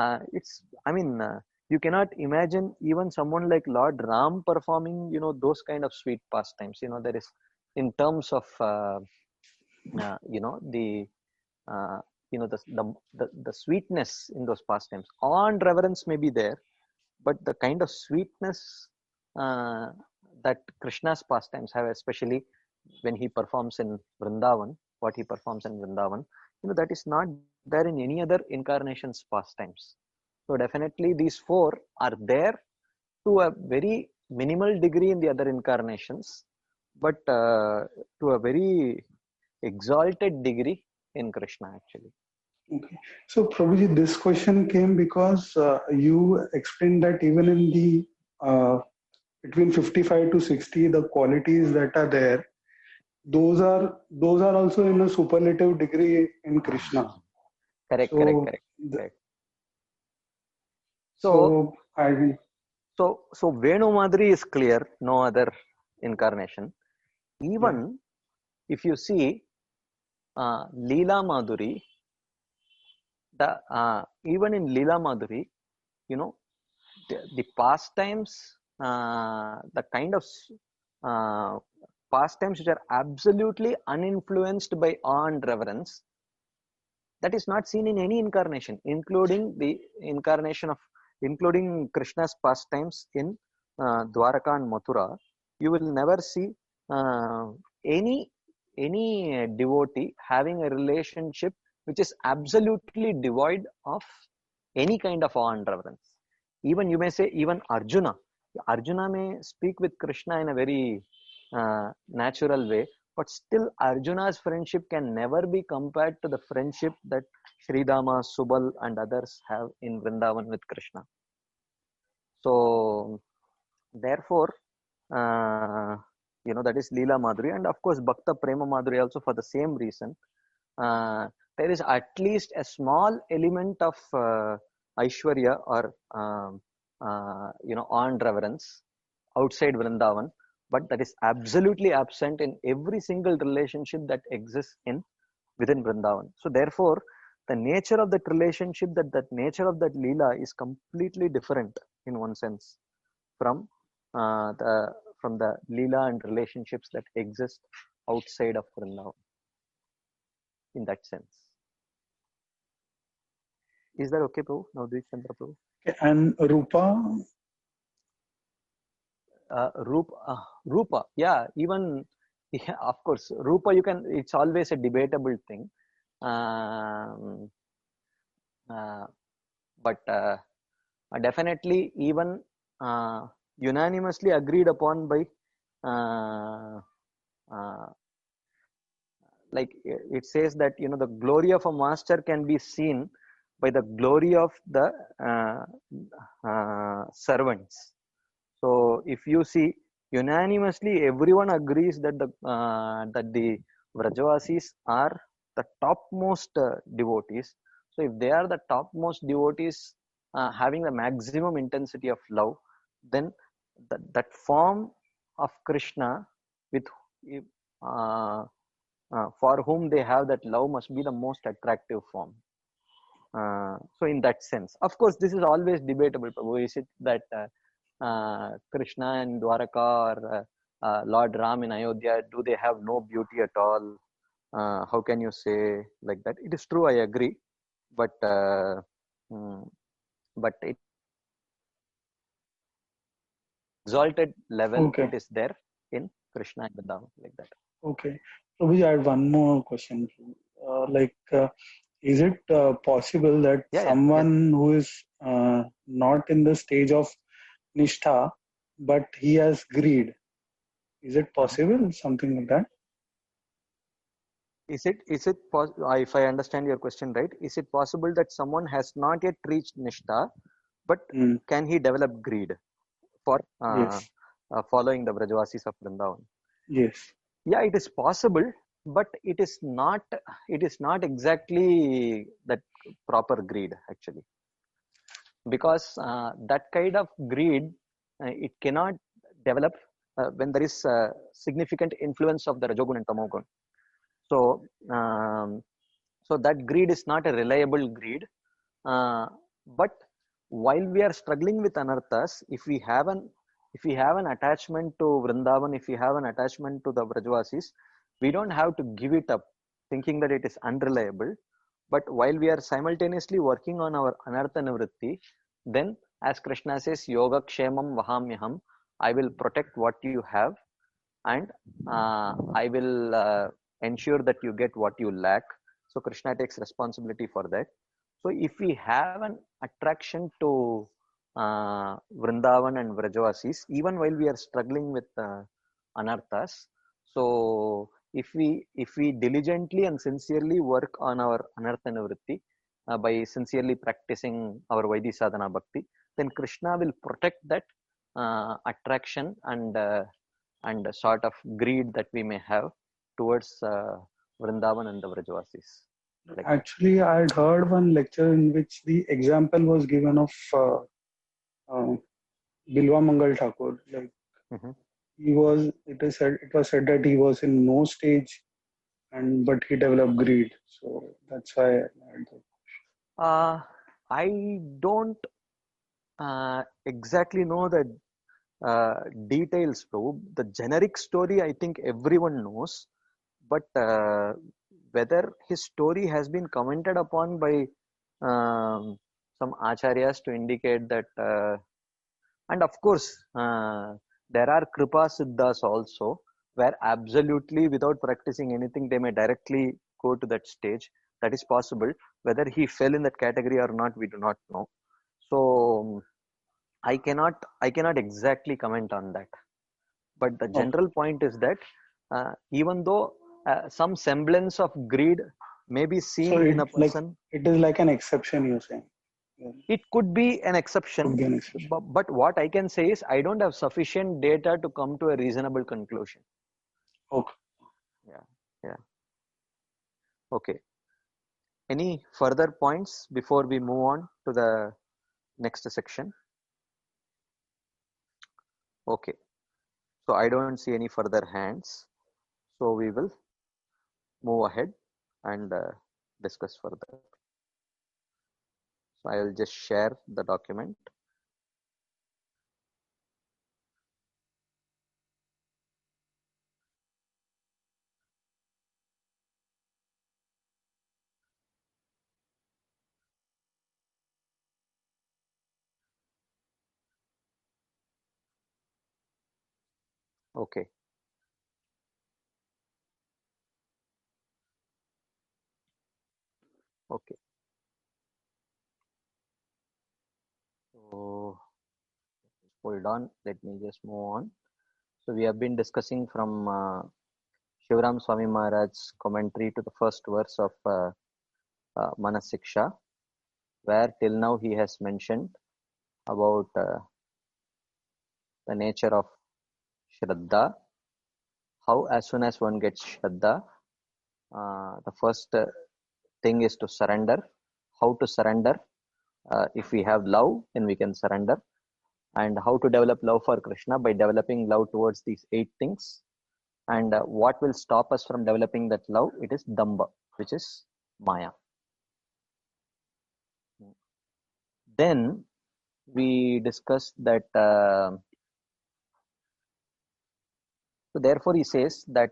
you cannot imagine even someone like Lord Ram performing, those kind of sweet pastimes. There is, in terms of, the sweetness in those pastimes. Awe and reverence may be there, but the kind of sweetness that Krishna's pastimes have, especially when he performs in Vrindavan, what he performs in Vrindavan, that is not there in any other incarnation's pastimes. So definitely these four are there to a very minimal degree in the other incarnations, but to a very exalted degree in Krishna actually. Okay. So Prabhuji, this question came because you explained that even in the between 55 to 60, the qualities that are there, those are also in a superlative degree in Krishna. Correct. So Venu Madhuri is clear, no other incarnation. Even if you see Leela Madhuri, even in Leela Madhuri, the pastimes, the kind of pastimes which are absolutely uninfluenced by awe and reverence, that is not seen in any incarnation, including Krishna's pastimes in Dwaraka and Mathura. You will never see any devotee having a relationship which is absolutely devoid of any kind of awe and reverence. Even you may say, even Arjuna may speak with Krishna in a very natural way, but still Arjuna's friendship can never be compared to the friendship that Sridhama, Subal and others have in Vrindavan with Krishna. So therefore, that is Leela Madhuri, and of course Bhakta Prema Madhuri also for the same reason. There is at least a small element of Aishwarya or awe and reverence outside Vrindavan, but that is absolutely absent in every single relationship that exists within Vrindavan. So therefore, the nature of that relationship, that nature of that Leela is completely different in one sense from the Leela and relationships that exist outside of Vrindavan. In that sense. Is that okay, Prabhu? Navdeep Chandra Prabhu? And Rupa? Rupa, yeah, even, of course, Rupa, it's always a debatable thing. But definitely even unanimously agreed upon by, like it says that, the glory of a master can be seen by the glory of the servants. So if you see, unanimously everyone agrees that the Vrajavasis are the topmost devotees. So if they are the topmost devotees having the maximum intensity of love, then that form of Krishna with for whom they have that love must be the most attractive form. So in that sense, of course, this is always debatable. Prabhu. Is it that Krishna in Dwaraka or Lord Ram in Ayodhya, do they have no beauty at all? How can you say like that? It is true, I agree, but it exalted level, it is there in Krishna and Vrindavan, like that. Okay. So we had one more question. Is it possible that someone who is not in the stage of Nishtha, but he has greed, is it possible? Something like that? Is it if I understand your question right, is it possible that someone has not yet reached Nishtha, but can he develop greed for following the Vrajavasis of Vrindavan? Yes. Yeah, it is possible, but it is not exactly that proper greed actually, because that kind of greed it cannot develop when there is significant influence of the rajogun and tamogun. So um, so that greed is not a reliable greed. But while we are struggling with anarthas, if we have an attachment to Vrindavan, if we have an attachment to the Vrajavasis, we don't have to give it up thinking that it is unreliable. But while we are simultaneously working on our anartha nivritti, then as Krishna says, yoga kshemam vahamyaham, I will protect what you have, and I will ensure that you get what you lack. So Krishna takes responsibility for that. So if we have an attraction to Vrindavan and Vrajavasis, even while we are struggling with anarthas, so if we diligently and sincerely work on our anartha nivritti by sincerely practicing our Vaidhi sadhana bhakti, then Krishna will protect that attraction and sort of greed that we may have towards Vrindavan and the Vrajavasis. Like actually, I had heard one lecture in which the example was given of Bilwa Mangal Thakur. Like he was, it was said that he was in no stage, but he developed greed. So that's why I had that. I don't exactly know the details, bro. The generic story I think everyone knows, but whether his story has been commented upon by some acharyas to indicate that, and of course there are kripa siddhas also, where absolutely without practicing anything they may directly go to that stage. That is possible. Whether he fell in that category or not, we do not know. So I cannot exactly comment on that. But the general point is that even though some semblance of greed may be seen in a person, it is like an exception, you're saying. It could be an exception. But what I can say is I don't have sufficient data to come to a reasonable conclusion. Okay. Yeah. Okay. Any further points before we move on to the next section? Okay. So I don't see any further hands. So we will move ahead and discuss further. So I will just share the document. Okay. Okay. So hold on, let me just move on. So we have been discussing from Shivaram Swami Maharaj's commentary to the first verse of Manasiksha, where till now he has mentioned about the nature of Shraddha, how as soon as one gets Shraddha, the first thing is to surrender. How to surrender? If we have love, then we can surrender. And how to develop love for Krishna? By developing love towards these 8 things. And what will stop us from developing that love? It is Damba, which is Maya. Then we discussed that, so therefore he says that,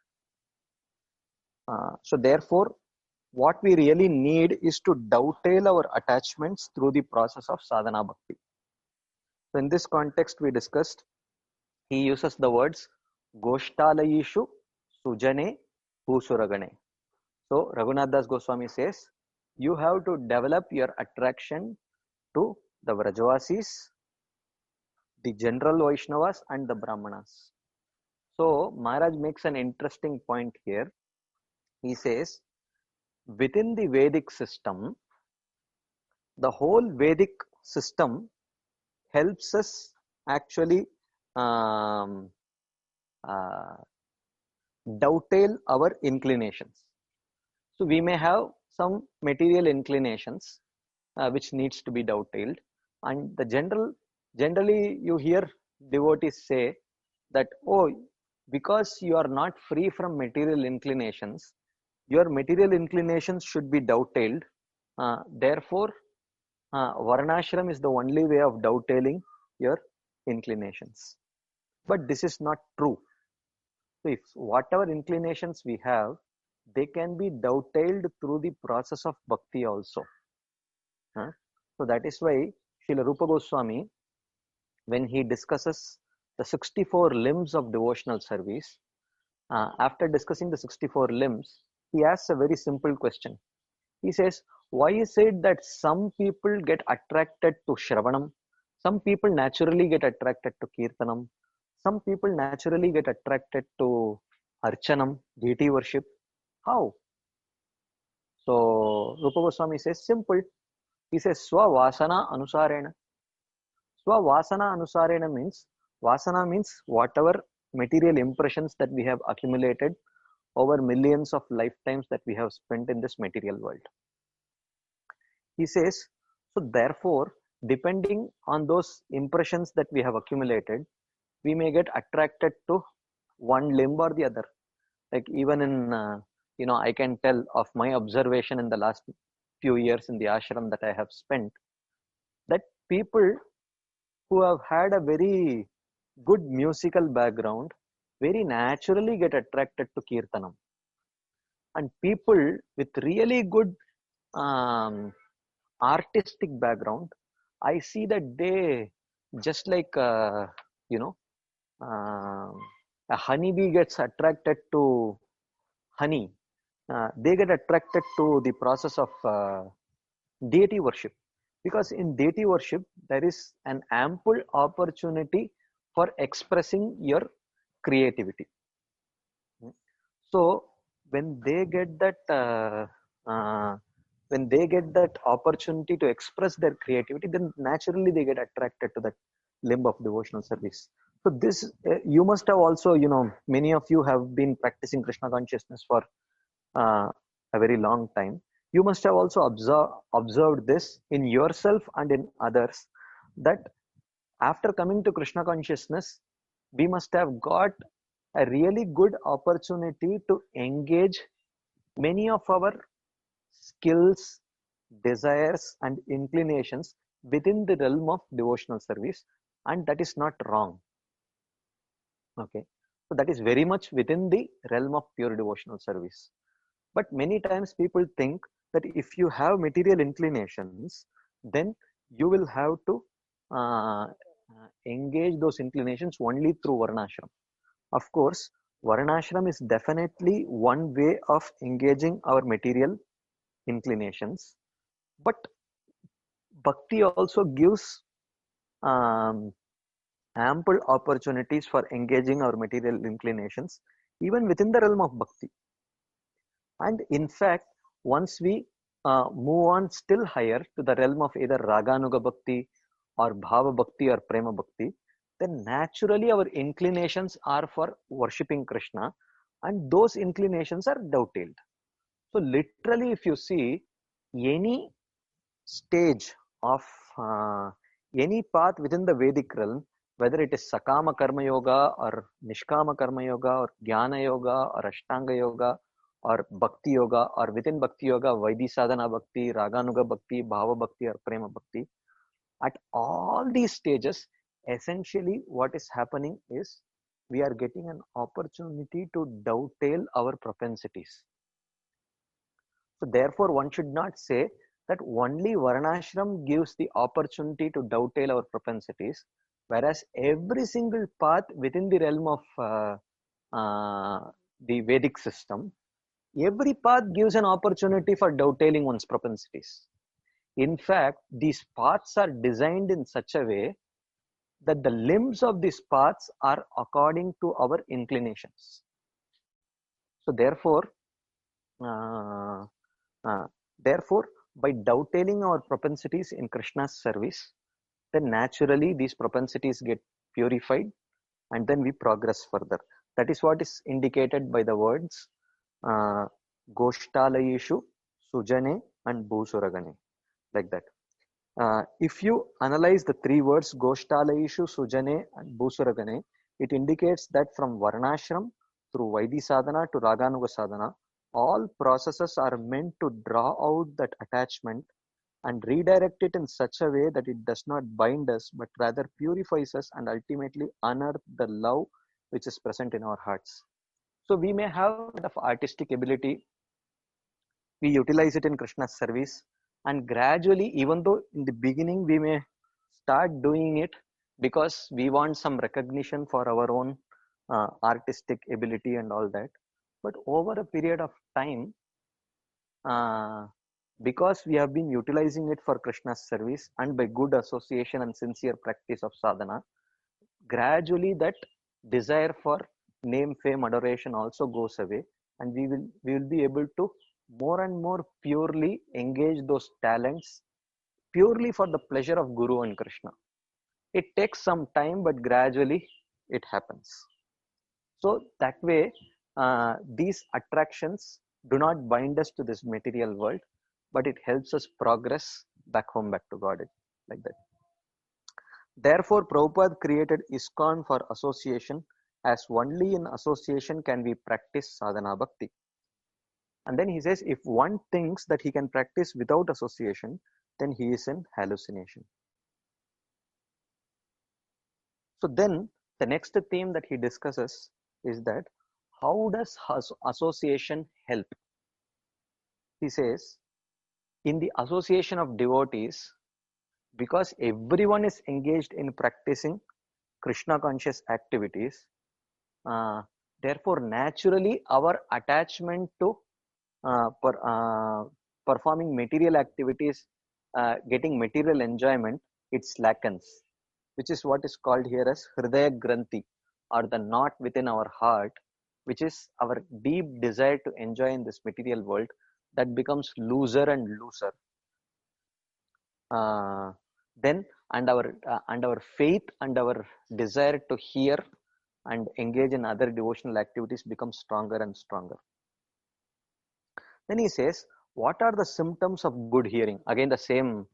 so therefore what we really need is to dovetail our attachments through the process of sadhana bhakti. So in this context we discussed, he uses the words Goshtalayishu Sujane Bhusuragane. So Raghunath Das Goswami says, you have to develop your attraction to the Vrajavasis, the general Vaishnavas and the Brahmanas. So Maharaj makes an interesting point here. He says, within the Vedic system, the whole Vedic system helps us actually dovetail our inclinations. So we may have some material inclinations which needs to be dovetailed, and generally you hear devotees say that, oh, because you are not free from material inclinations, your material inclinations should be dovetailed. Therefore, Varnashram is the only way of dovetailing your inclinations. But this is not true. So if whatever inclinations we have, they can be dovetailed through the process of bhakti also. So that is why Srila Rupa Goswami, when he discusses the 64 limbs of devotional service, after discussing the 64 limbs, he asks a very simple question. He says, why is it that some people get attracted to Shravanam, some people naturally get attracted to Kirtanam, some people naturally get attracted to Archanam, deity worship? How? So Rupa Goswami says, simple. He says, Swavasana Anusarena. Swavasana Anusarena means, Vasana means whatever material impressions that we have accumulated over millions of lifetimes that we have spent in this material world. He says, so therefore, depending on those impressions that we have accumulated, we may get attracted to one limb or the other. Like even in, I can tell of my observation in the last few years in the ashram that I have spent, that people who have had a very good musical background very naturally get attracted to Kirtanam. And people with really good artistic background, I see that they, just like, a honeybee gets attracted to honey, they get attracted to the process of deity worship. Because in deity worship, there is an ample opportunity for expressing your creativity. So when they get that opportunity to express their creativity, then naturally they get attracted to that limb of devotional service. So this, you must have also, many of you have been practicing Krishna consciousness for a very long time. You must have also observed this in yourself and in others, that after coming to Krishna consciousness, we must have got a really good opportunity to engage many of our skills, desires, and inclinations within the realm of devotional service, and that is not wrong. Okay, so that is very much within the realm of pure devotional service. But many times people think that if you have material inclinations, then you will have to engage those inclinations only through Varnashram. Of course, Varnashram is definitely one way of engaging our material inclinations, but bhakti also gives ample opportunities for engaging our material inclinations even within the realm of bhakti. And in fact, once we move on still higher to the realm of either Raganuga Bhakti or Bhava Bhakti or Prema Bhakti, then naturally our inclinations are for worshipping Krishna, and those inclinations are dovetailed. So literally, if you see any stage of any path within the Vedic realm, whether it is Sakama Karma Yoga or Nishkama Karma Yoga or Jnana Yoga or Ashtanga Yoga or Bhakti Yoga, or within Bhakti Yoga, Vaidhi Sadhana Bhakti, Raganuga Bhakti, Bhava Bhakti or Prema Bhakti, at all these stages, essentially what is happening is we are getting an opportunity to dovetail our propensities. So therefore, one should not say that only Varnashram gives the opportunity to dovetail our propensities, whereas every single path within the realm of the Vedic system, every path gives an opportunity for dovetailing one's propensities. In fact, these paths are designed in such a way that the limbs of these paths are according to our inclinations. So therefore, by dovetailing our propensities in Krishna's service, then naturally these propensities get purified and then we progress further. That is what is indicated by the words Goshtalayishu, Sujane and Bhusuragane, like that. If you analyze the three words Goshtalayishu, Sujane and Bhusuragane, it indicates that from Varnashram through Vaidhi Sadhana to Raganuga Sadhana, all processes are meant to draw out that attachment and redirect it in such a way that it does not bind us, but rather purifies us and ultimately unearth the love which is present in our hearts. So we may have a bit of artistic ability, we utilize it in Krishna's service, and gradually, even though in the beginning we may start doing it because we want some recognition for our own artistic ability and all that, but over a period of time, because we have been utilizing it for Krishna's service and by good association and sincere practice of sadhana, gradually that desire for name, fame, adoration also goes away, and we will be able to more and more purely engage those talents purely for the pleasure of Guru and Krishna. It takes some time, but gradually it happens. So that way, these attractions do not bind us to this material world, but it helps us progress back home, back to God, like that. Therefore, Prabhupada created ISKCON for association, as only in association can we practice sadhana bhakti. And then he says, if one thinks that he can practice without association, then he is in hallucination. So then the next theme that he discusses is that how does association help? He says, in the association of devotees, because everyone is engaged in practicing Krishna conscious activities, therefore naturally our attachment to performing material activities, getting material enjoyment, it slackens, which is what is called here as Hridaya Granthi, or the knot within our heart, which is our deep desire to enjoy in this material world, that becomes looser and looser. Then our faith and our desire to hear and engage in other devotional activities becomes stronger and stronger. Then he says, what are the symptoms of good hearing? Again, the same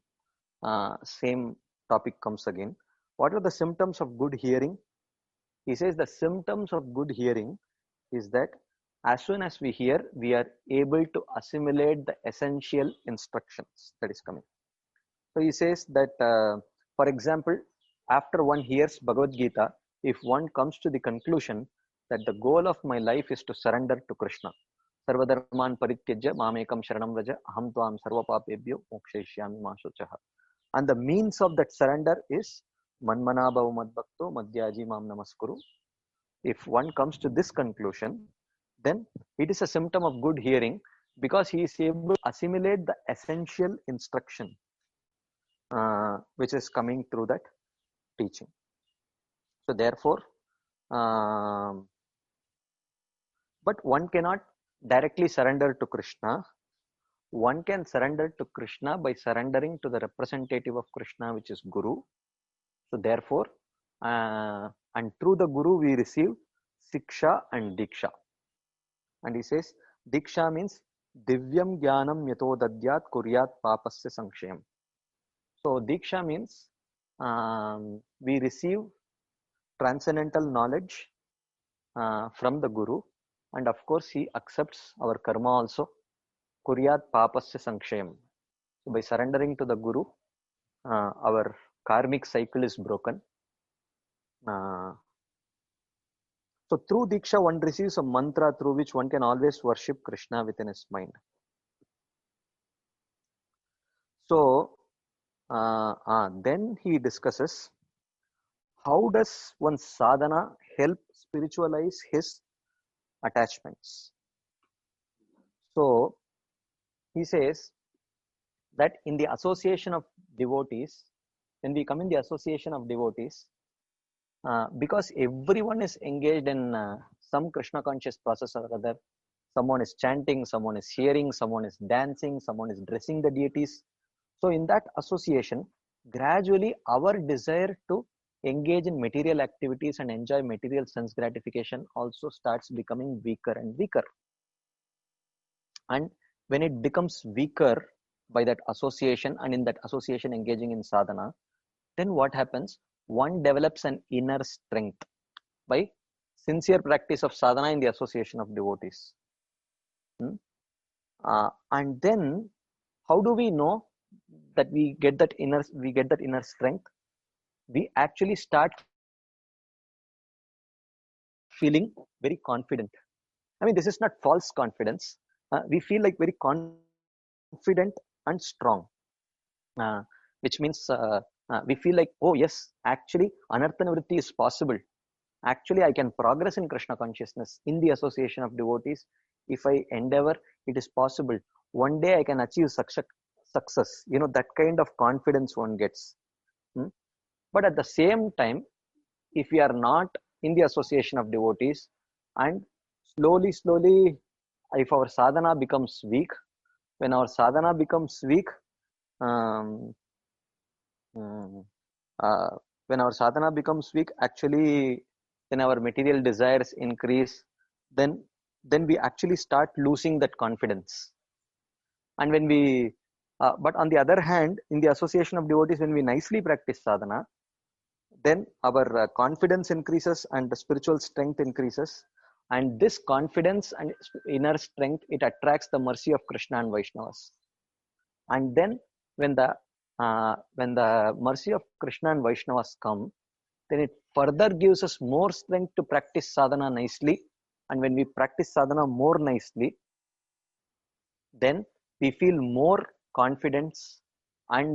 topic comes again. What are the symptoms of good hearing? He says the symptoms of good hearing is that as soon as we hear, we are able to assimilate the essential instructions that is coming. So he says that, for example, after one hears Bhagavad Gita, if one comes to the conclusion that the goal of my life is to surrender to Krishna, Sarvadharman Parityajya Mamekam Sharanam Vraja Aham Tvam Sarvapapebhyo Mokshayishyami Ma Shuchaha. And the means of that surrender is Manmana Bhav Madbhakto Madhyaji Mam Namaskuru. If one comes to this conclusion, then it is a symptom of good hearing, because he is able to assimilate the essential instruction which is coming through that teaching. So therefore, but one cannot directly surrender to Krishna. One can surrender to Krishna by surrendering to the representative of Krishna, which is Guru. So therefore, and through the Guru we receive Siksha and Diksha. And he says, Diksha means Divyam Jnanam Yato Dadyat Kuryat Papasya Sankshayam. So Diksha means we receive transcendental knowledge from the Guru, and of course he accepts our karma also. Kuryat Papasya Sankshayam. So by surrendering to the Guru, our karmic cycle is broken. So through Diksha, one receives a mantra through which one can always worship Krishna within his mind. So then he discusses how does one sadhana help spiritualize his attachments. So he says that in the association of devotees, when we come in the association of devotees, because everyone is engaged in some Krishna conscious process or other, someone is chanting, someone is hearing, someone is dancing, someone is dressing the deities. So in that association, gradually our desire to engage in material activities and enjoy material sense gratification also starts becoming weaker and weaker. And when it becomes weaker by that association, and in that association engaging in sadhana, then what happens? One develops an inner strength by sincere practice of sadhana in the association of devotees. And then how do we know that we get that inner strength? We actually start feeling very confident. I mean, this is not false confidence. We feel like very confident and strong, which means we feel like, oh yes, actually anartha nivritti is possible. Actually, I can progress in Krishna consciousness in the association of devotees. If I endeavor, it is possible. One day I can achieve success. That kind of confidence one gets. But at the same time, if we are not in the association of devotees, and slowly, if our sadhana becomes weak, when our sadhana becomes weak, actually, then our material desires increase, then we actually start losing that confidence. And when we, but on the other hand, in the association of devotees, when we nicely practice sadhana, then our confidence increases and the spiritual strength increases. And this confidence and inner strength, it attracts the mercy of Krishna and Vaishnavas. And then when the mercy of Krishna and Vaishnavas come, then it further gives us more strength to practice sadhana nicely. And when we practice sadhana more nicely, then we feel more confidence and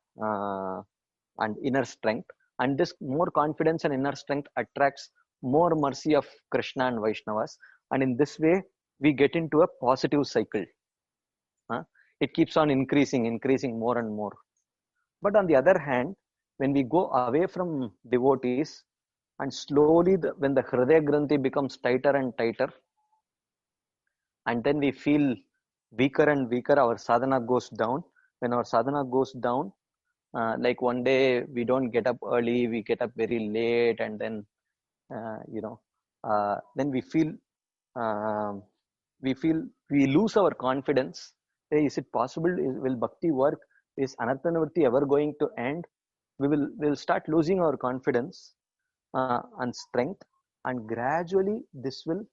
inner strength. And this more confidence and inner strength attracts more mercy of Krishna and Vaishnavas. And in this way, we get into a positive cycle. It keeps on increasing more and more. But on the other hand, when we go away from devotees, and slowly when the Hridaya Granthi becomes tighter and tighter, and then we feel weaker and weaker, our sadhana goes down. When our sadhana goes down, like one day we don't get up early, we get up very late, and then then we lose our confidence. Hey, is it possible? Will bhakti work? Is anartha nivritti ever going to end? We'll start losing our confidence and strength, and gradually this will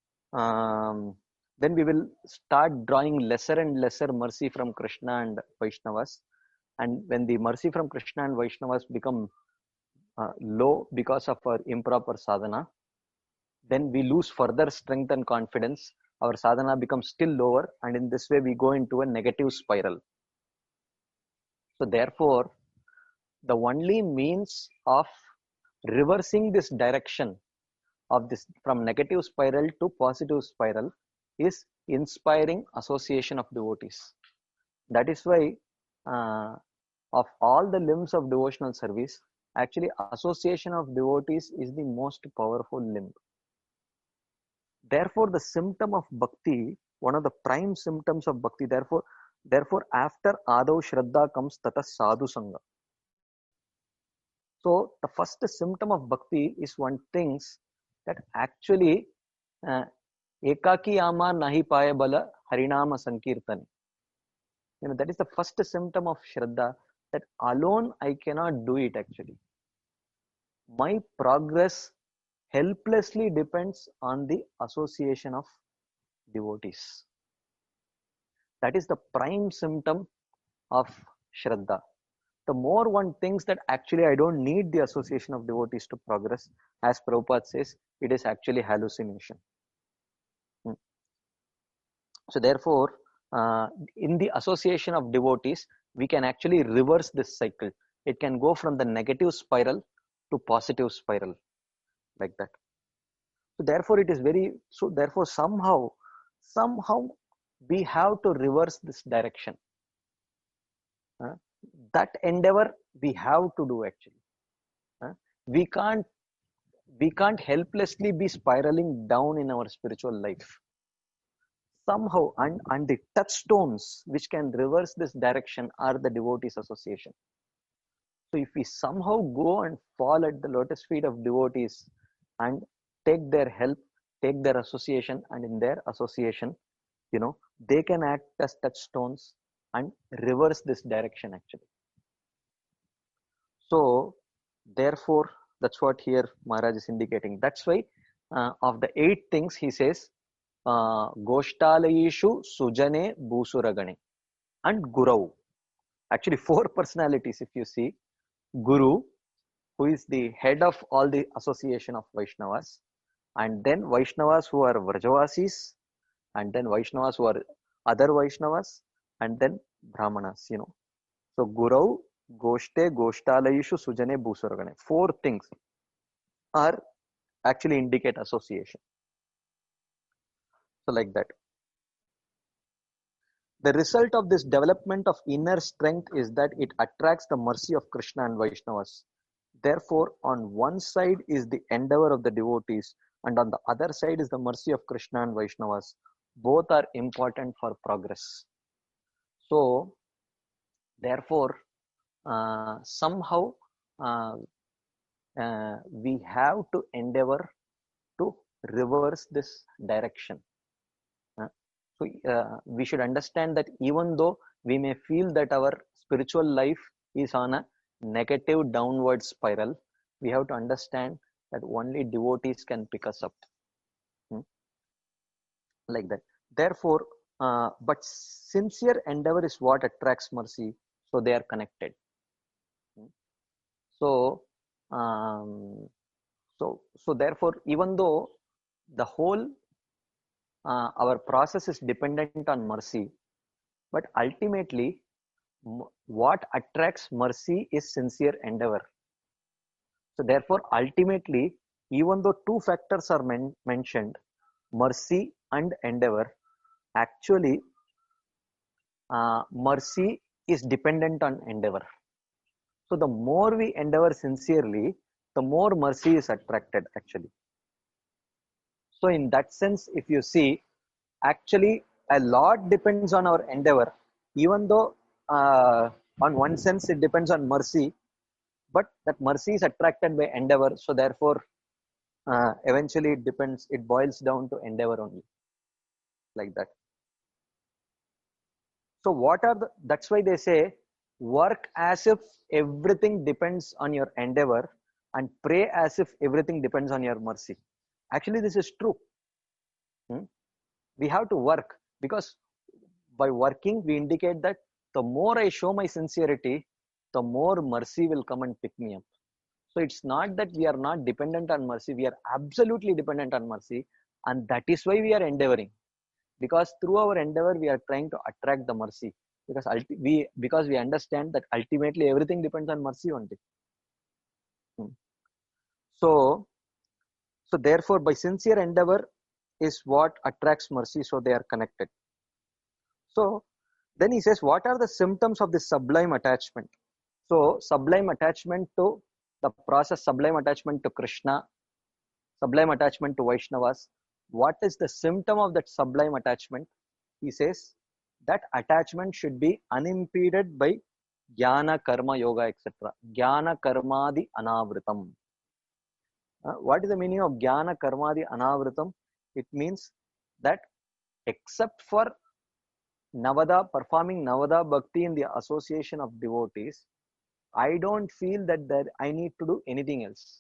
then we will start drawing lesser and lesser mercy from Krishna and Vaishnavas. And when the mercy from Krishna and Vaishnavas become low because of our improper sadhana, then we lose further strength and confidence. Our sadhana becomes still lower, and in this way we go into a negative spiral. So therefore, the only means of reversing this direction of this from negative spiral to positive spiral is inspiring association of devotees. That is why of all the limbs of devotional service, actually association of devotees is the most powerful limb. Therefore, the symptom of bhakti, one of the prime symptoms of bhakti, therefore after Adav Shraddha comes Tata Sadhu Sangha. So the first symptom of bhakti is one thinks that actually ekaki ama nahi paye bala harinama sankirtan. That is the first symptom of Shraddha, that alone I cannot do it actually. My progress helplessly depends on the association of devotees. That is the prime symptom of Shraddha. The more one thinks that actually I don't need the association of devotees to progress, as Prabhupada says, it is actually hallucination. So therefore, in the association of devotees, we can actually reverse this cycle. It can go from the negative spiral to positive spiral, like that. So therefore, it is therefore somehow we have to reverse this direction. That endeavor we have to do actually. We can't helplessly be spiraling down in our spiritual life. Somehow, and the touchstones which can reverse this direction are the devotees association. So So if we somehow go and fall at the lotus feet of devotees and take their help, take their association, and in their association, they can act as touchstones and reverse this direction actually. So therefore, that's what here Maharaj is indicating. That's why of the 8 things he says, Goshtalayishu Sujane Bhusuragane and Gurau. Actually 4 personalities if you see. Guru, who is the head of all the association of Vaishnavas, and then Vaishnavas who are Vrajavasis, and then Vaishnavas who are other Vaishnavas, and then Brahmanas, So Gurau, Goshte, Goshtalayishu, Sujane, Bhusuragane. 4 things are actually indicate association. So like that. The result of this development of inner strength is that it attracts the mercy of Krishna and Vaishnavas. Therefore, on one side is the endeavor of the devotees, and on the other side is the mercy of Krishna and Vaishnavas. Both are important for progress. So, therefore, somehow we have to endeavor to reverse this direction. So we should understand that even though we may feel that our spiritual life is on a negative downward spiral, we have to understand that only devotees can pick us up. Like that. Therefore, but sincere endeavor is what attracts mercy, so they are connected. So therefore, even though the whole our process is dependent on mercy, but ultimately what attracts mercy is sincere endeavor. So therefore, ultimately, even though 2 factors are mentioned, mercy and endeavor, actually mercy is dependent on endeavor. So the more we endeavor sincerely, the more mercy is attracted actually. So in that sense, if you see, actually a lot depends on our endeavor, even though on one sense it depends on mercy, but that mercy is attracted by endeavor. So therefore, eventually it boils down to endeavor only, like that. So that's why they say, work as if everything depends on your endeavor and pray as if everything depends on your mercy. Actually, this is true. We have to work, because by working, we indicate that the more I show my sincerity, the more mercy will come and pick me up. So it's not that we are not dependent on mercy. We are absolutely dependent on mercy. And that is why we are endeavoring. Because through our endeavor, we are trying to attract the mercy. Because we understand that ultimately everything depends on mercy only. So therefore, by sincere endeavor is what attracts mercy. So they are connected. So then he says, what are the symptoms of this sublime attachment? So sublime attachment to the process, sublime attachment to Krishna, sublime attachment to Vaishnavas. What is the symptom of that sublime attachment? He says that attachment should be unimpeded by jnana, karma, yoga, etc. Jnana, karmadi, anavritam. What is the meaning of jnana, karmadi, anavritam? It means that except for performing Navada Bhakti in the association of devotees, I don't feel that I need to do anything else.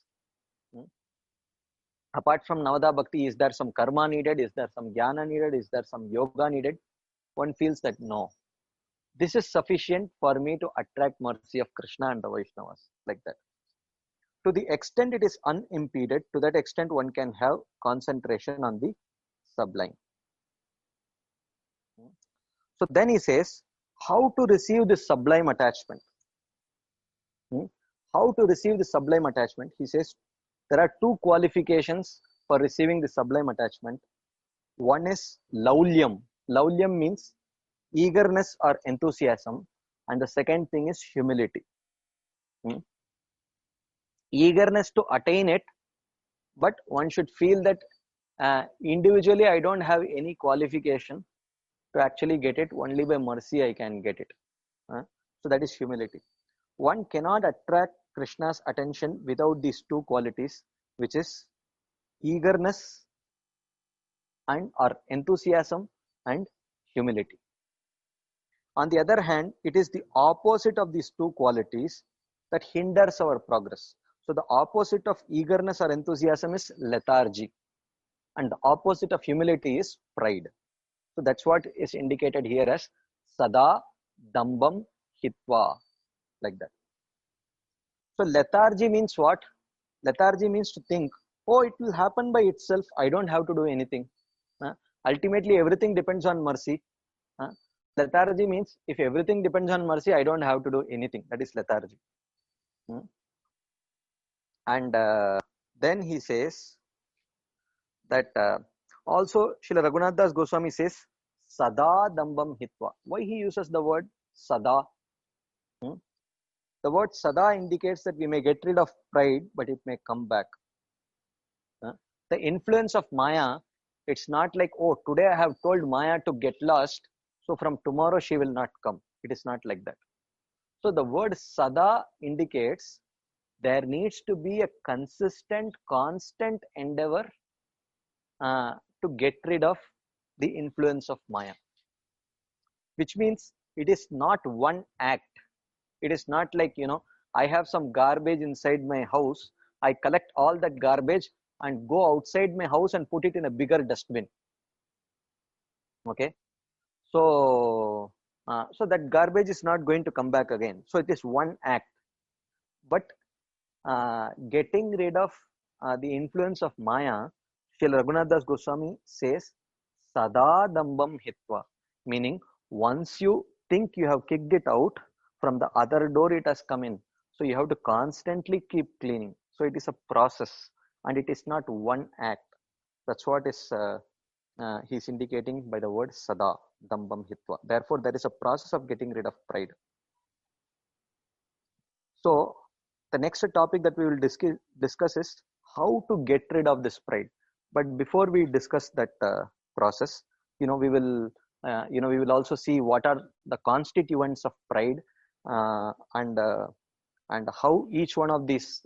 Apart from Navada Bhakti, is there some karma needed? Is there some jnana needed? Is there some yoga needed? One feels that no. This is sufficient for me to attract mercy of Krishna and the Vaishnavas, like that. To the extent it is unimpeded, to that extent one can have concentration on the sublime. So then he says, how to receive this sublime attachment? How to receive the sublime attachment? He says, there are 2 qualifications for receiving the sublime attachment. One is laulyam. Laulyam means eagerness or enthusiasm. And the second thing is humility. Eagerness to attain it, but one should feel that individually I don't have any qualification to actually get it. Only by mercy I can get it. So that is humility. one cannot attract Krishna's attention without these two qualities, which is eagerness and or enthusiasm and humility. On the other hand, it is the opposite of these two qualities that hinders our progress. So the opposite of eagerness or enthusiasm is lethargy, and the opposite of humility is pride. So that's what is indicated here as sada dambam hitva, like that. So lethargy means what? Lethargy means to think, oh, it will happen by itself. I don't have to do anything. Ultimately, everything depends on mercy. Lethargy means if everything depends on mercy, I don't have to do anything. That is lethargy. And then he says that also Srila Raghunath Das Goswami says sada dambam hitva. Why he uses the word sada? The word sada indicates that we may get rid of pride, but it may come back. The influence of Maya, it's not like, oh, today I have told Maya to get lost, so from tomorrow she will not come. It is not like that. So the word sada indicates there needs to be a consistent, constant endeavor to get rid of the influence of Maya. Which means it is not one act. It is not like, I have some garbage inside my house. I collect all that garbage and go outside my house and put it in a bigger dustbin. Okay. So that garbage is not going to come back again. So it is one act. But getting rid of the influence of Maya, Srila Raghunath Das Goswami says, sada dambam hitva, meaning once you think you have kicked it out, from the other door it has come in. So you have to constantly keep cleaning. So it is a process and it is not one act. That's what is he's indicating by the word sada dambam hitva. Therefore, there is a process of getting rid of pride. So the next topic that we will discuss is how to get rid of this pride. But before we discuss that process, we will also see what are the constituents of pride and how each one of these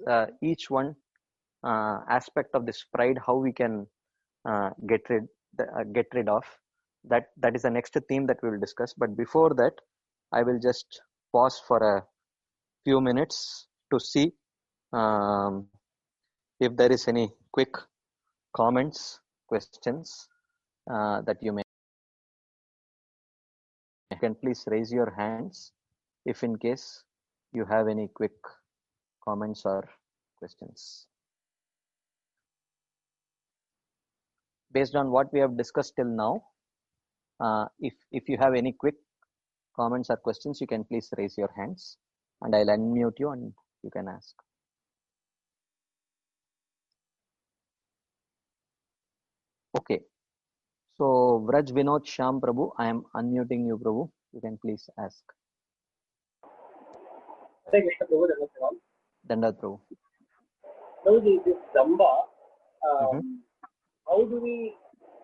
aspect of this pride, how we can get rid of that. That is the next theme that we will discuss. But before that, I will just pause for a few minutes to see if there is any quick comments, questions that you may. You can please raise your hands if in case you have any quick comments or questions. Based on what we have discussed till now, if you have any quick comments or questions, you can please raise your hands and I'll unmute you and you can ask. Okay. So Vraj Vinod Shyam Prabhu, I am unmuting you, Prabhu. You can please ask. Dandat Prabhu. Now this Damba, how do we,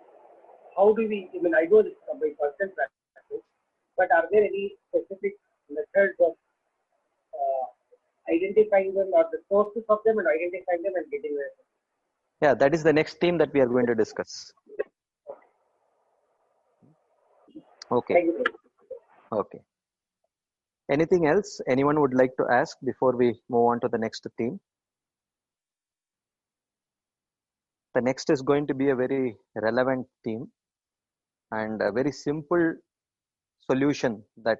I mean, I know this by personal practice, but are there any specific methods of identifying them or the sources of them and identifying them and getting rid of them? Yeah, that is the next theme that we are going to discuss. Okay. Okay. Anything else anyone would like to ask before we move on to the next theme? The next is going to be a very relevant theme and a very simple solution that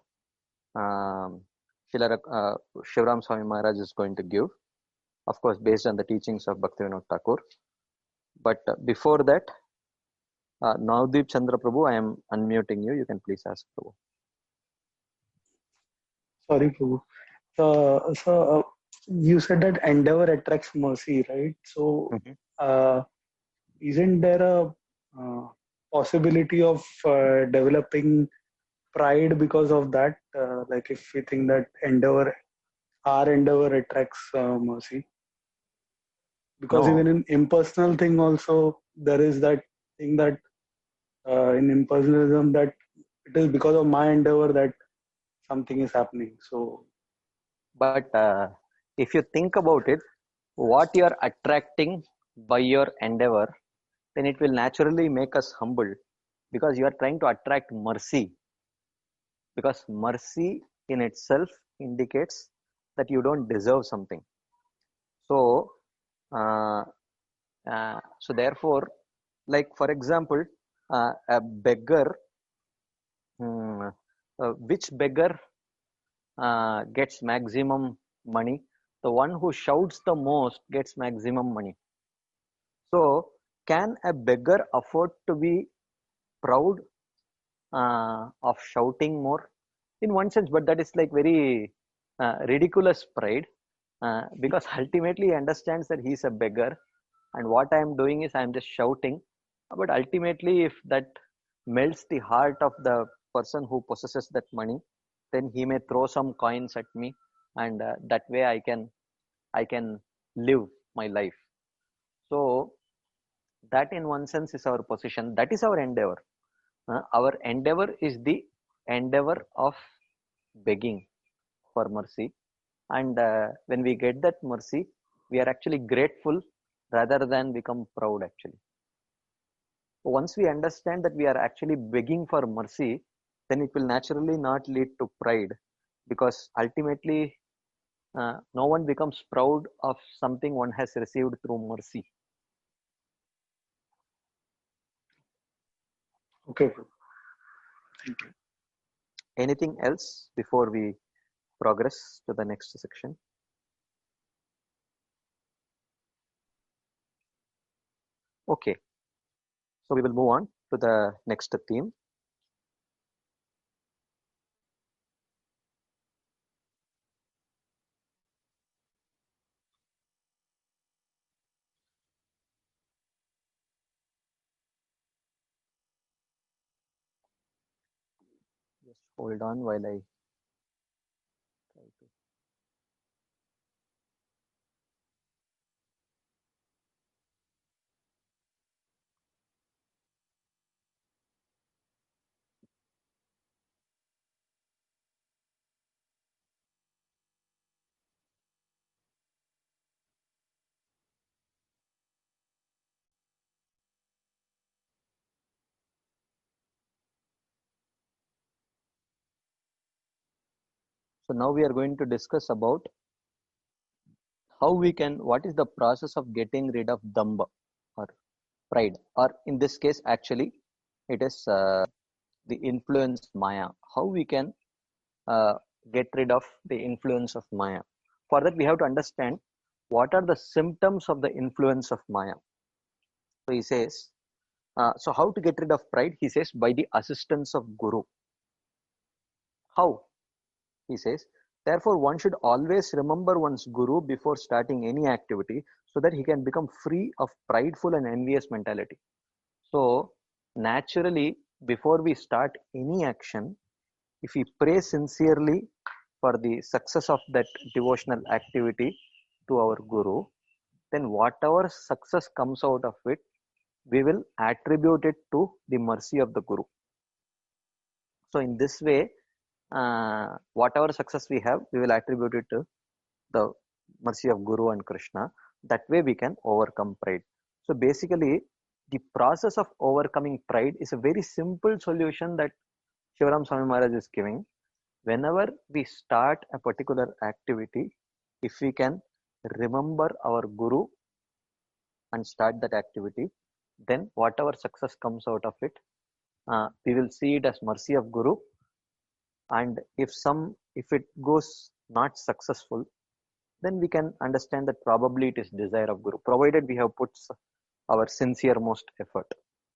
Shivaram Swami Maharaj is going to give, of course, based on the teachings of Bhaktivinoda Thakur. But before that, Navdeep Chandra Prabhu, I am unmuting you. You can please ask, Prabhu. Sorry, Prabhu. So you said that endeavor attracts mercy, right? So isn't there a possibility of developing pride because of that? Like if we think that our endeavor attracts mercy. Because even in impersonal thing also, there is that thing that in impersonalism that it is because of my endeavor that something is happening. So But if you think about it, what you are attracting by your endeavor, then it will naturally make us humble, because you are trying to attract mercy, because mercy in itself indicates that you don't deserve something. So so therefore, like for example, a beggar, which beggar gets maximum money? The one who shouts the most gets maximum money. So can a beggar afford to be proud of shouting more? In one sense, but that is like very ridiculous pride, because ultimately he understands that he's a beggar, and what I am doing is I am just shouting. But ultimately, if that melts the heart of the person who possesses that money, then he may throw some coins at me, and that way I can live my life. So that in one sense is our position. That is our endeavor. Our endeavor is the endeavor of begging for mercy, and when we get that mercy, we are actually grateful rather than become proud. Actually, once we understand that we are actually begging for mercy, then it will naturally not lead to pride, because ultimately no one becomes proud of something one has received through mercy. Okay. Thank you. Anything else before we progress to the next section? Okay, so we will move on to the next theme. Just hold on while I try to. So now we are going to discuss about how we can, what is the process of getting rid of damba or pride, or in this case actually it is the influence maya. How we can get rid of the influence of maya. For that we have to understand what are the symptoms of the influence of maya. So he says, so how to get rid of pride? He says by the assistance of guru. How? He says, therefore one should always remember one's guru before starting any activity, so that he can become free of prideful and envious mentality. So naturally, before we start any action, if we pray sincerely for the success of that devotional activity to our guru, then whatever success comes out of it, we will attribute it to the mercy of the guru. So in this way, whatever success we have, we will attribute it to the mercy of Guru and Krishna. That way we can overcome pride. So basically, the process of overcoming pride is a very simple solution that Shivaram Swami Maharaj is giving. Whenever we start a particular activity, if we can remember our Guru and start that activity, then whatever success comes out of it, we will see it as mercy of Guru. And if it goes not successful, then we can understand that probably it is desire of Guru, provided we have put our sincerest effort.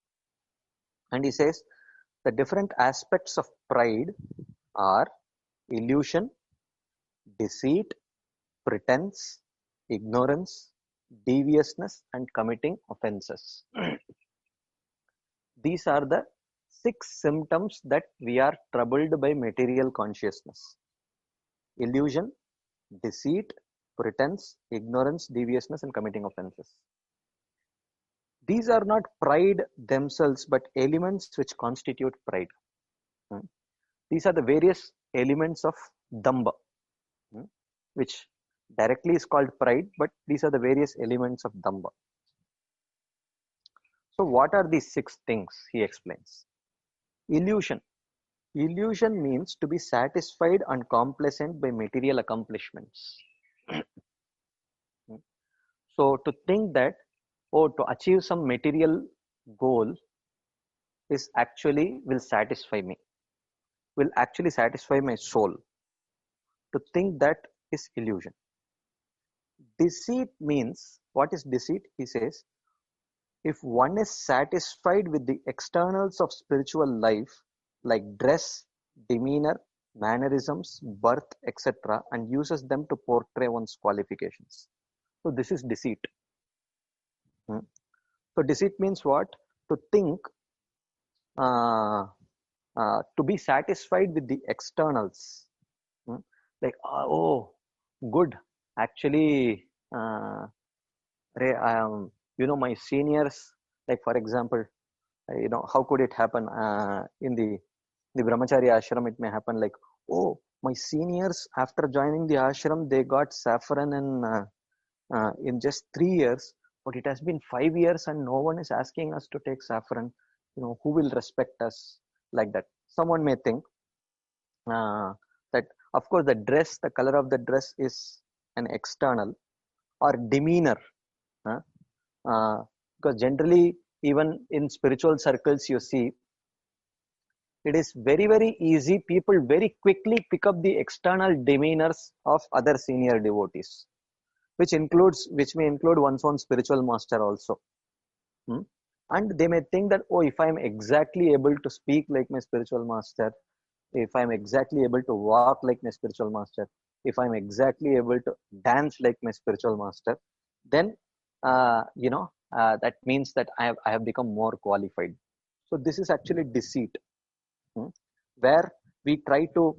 And he says the different aspects of pride are illusion, deceit, pretense, ignorance, deviousness, and committing offenses. These are the 6 symptoms that we are troubled by material consciousness: illusion, deceit, pretense, ignorance, deviousness, and committing offenses. These are not pride themselves, but elements which constitute pride. These are the various elements of damba. which directly is called pride, but these are the various elements of damba. So what are these 6 things? He explains. Illusion. Illusion means to be satisfied and complacent by material accomplishments. So to think that, oh, to achieve some material goal is actually will satisfy me, will actually satisfy my soul. To think that is illusion. Deceit means, what is deceit? He says, if one is satisfied with the externals of spiritual life, like dress, demeanor, mannerisms, birth, etc., and uses them to portray one's qualifications. So this is deceit. So deceit means what? To think, to be satisfied with the externals. Like, oh, good. Actually, my seniors, like for example, how could it happen in the brahmachari ashram? It may happen like, oh, my seniors, after joining the ashram, they got saffron in just 3 years, but it has been 5 years and no one is asking us to take saffron. Who will respect us? Like that. Someone may think that, of course, the dress, the color of the dress is an external, or demeanor. Because generally, even in spiritual circles, you see, it is very, very easy. People very quickly pick up the external demeanors of other senior devotees, which may include one's own spiritual master also. And they may think that, oh, if I'm exactly able to speak like my spiritual master, if I'm exactly able to walk like my spiritual master, if I'm exactly able to dance like my spiritual master, then that means that I have become more qualified. So this is actually deceit, where we try to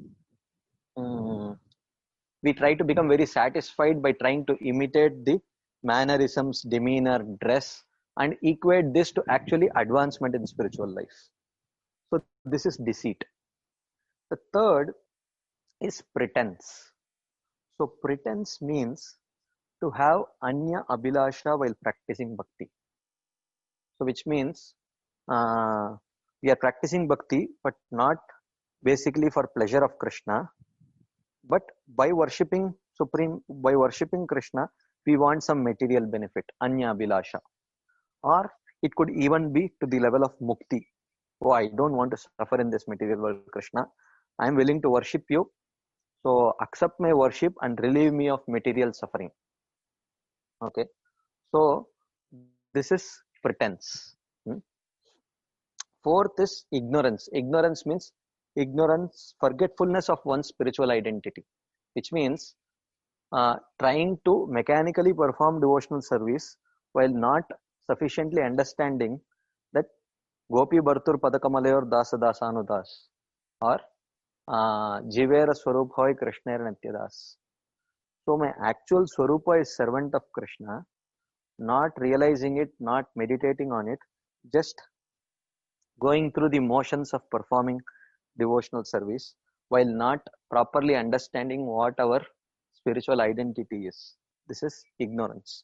become very satisfied by trying to imitate the mannerisms, demeanor, dress, and equate this to actually advancement in spiritual life. So this is deceit. The third is pretense. So pretense means to have anya abhilasha while practicing bhakti. So which means we are practicing bhakti, but not basically for pleasure of Krishna, but by worshipping Krishna, we want some material benefit, anya abhilasha. Or it could even be to the level of mukti. Oh, I don't want to suffer in this material world, Krishna. I am willing to worship you. So accept my worship and relieve me of material suffering. Okay. So this is pretense. Fourth is ignorance. Ignorance means forgetfulness of one's spiritual identity, which means trying to mechanically perform devotional service while not sufficiently understanding that Gopi Bhartur Padakamalayur Dasa Dasanudas, or Jivera Swarup Hoy Krishna Natyadas. So my actual Swarupa is servant of Krishna, not realizing it, not meditating on it, just going through the motions of performing devotional service while not properly understanding what our spiritual identity is. This is ignorance.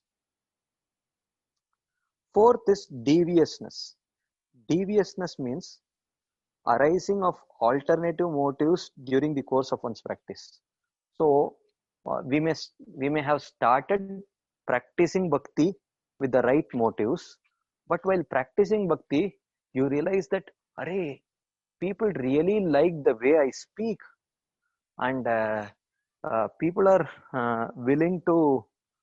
Fourth is deviousness. Deviousness means arising of alternative motives during the course of one's practice. So we may have started practicing bhakti with the right motives, but while practicing bhakti, you realize that, array, people really like the way I speak, and people are willing to,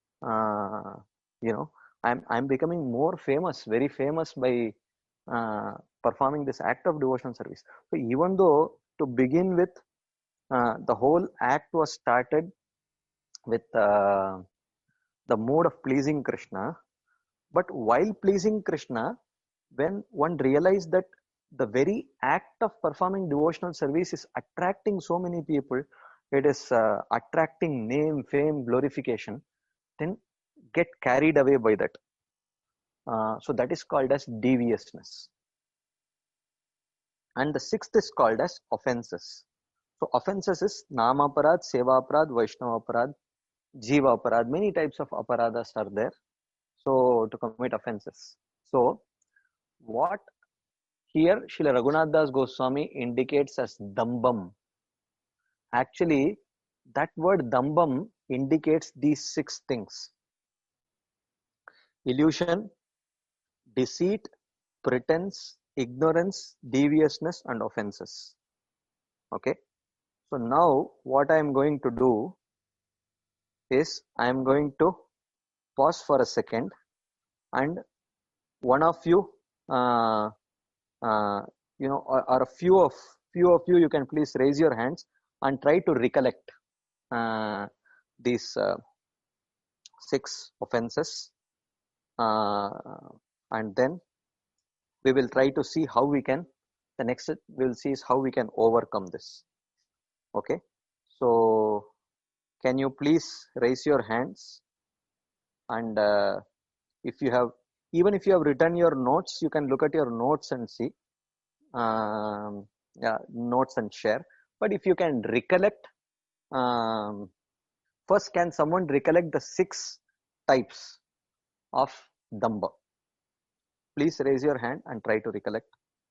I'm becoming more famous, very famous by performing this act of devotional service. So even though to begin with, the whole act was started with the mode of pleasing Krishna, but while pleasing Krishna, when one realized that the very act of performing devotional service is attracting so many people, it is attracting name, fame, glorification, then get carried away by that. So that is called as deviousness. And the sixth is called as offenses. So offenses is Namaparad, Sevaparad, Vaishnavaparad, jiva aparad, many types of aparadas are there. So to commit offenses. So what here Srila Raghunath Das Goswami indicates as dambam. Actually, that word dambam indicates these 6 things: illusion, deceit, pretense, ignorance, deviousness, and offenses. Okay. So now what I am going to do is I am going to pause for a second, and one of you, or a few of you, you can please raise your hands and try to recollect these 6 offenses, and then we will try to see how we can. The next we will see is how we can overcome this. Okay. So can you please raise your hands, and if you have, even if you have written your notes, you can look at your notes and see, notes and share. But if you can recollect, first, can someone recollect the 6 types of damba? Please raise your hand and try to recollect.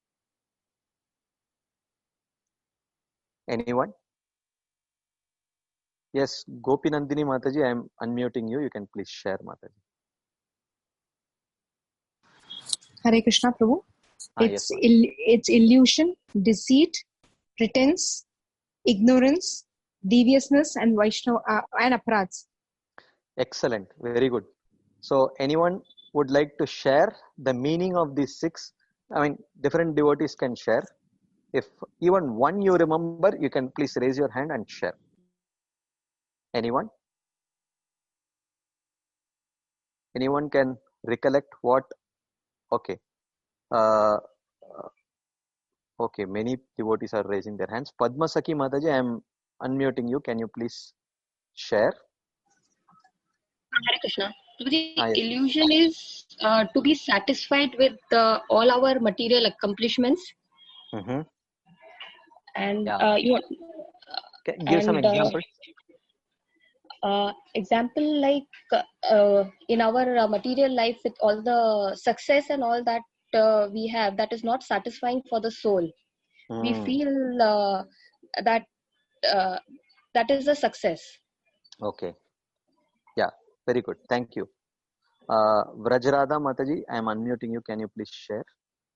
Anyone? Yes, Gopi Nandini Mataji, I am unmuting you. You can please share, Mataji. Hare Krishna, Prabhu. Yes, It's illusion, deceit, pretense, ignorance, deviousness, and Vaishnava and aparats. Excellent. Very good. So anyone would like to share the meaning of these 6? I mean, different devotees can share. If even one you remember, you can please raise your hand and share. Anyone? Anyone can recollect what? Okay. Okay, many devotees are raising their hands. Padma Sakhi Mataji, I am unmuting you. Can you please share? Hare Krishna. The illusion is to be satisfied with all our material accomplishments. Mm-hmm. And give some examples. Example like in our material life, with all the success and all that we have, that is not satisfying for the soul. We feel that that is a success. Okay. Yeah, very good. Thank you. Vrajrada Mataji, I am unmuting you. Can you please share?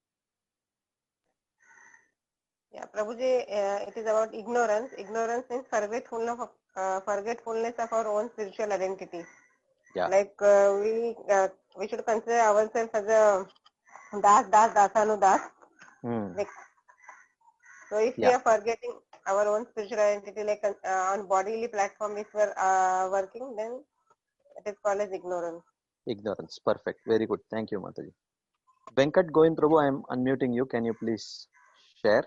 Yeah, Prabhuji, it is about ignorance. Ignorance means forgetfulness of our own spiritual identity. Yeah. Like we should consider ourselves as a dasanudas. Like, so if we are forgetting our own spiritual identity, like on bodily platform, if we are working, then it is called as ignorance. Ignorance. Perfect. Very good. Thank you, Mataji. Venkat Govind Prabhu, I am unmuting you. Can you please share?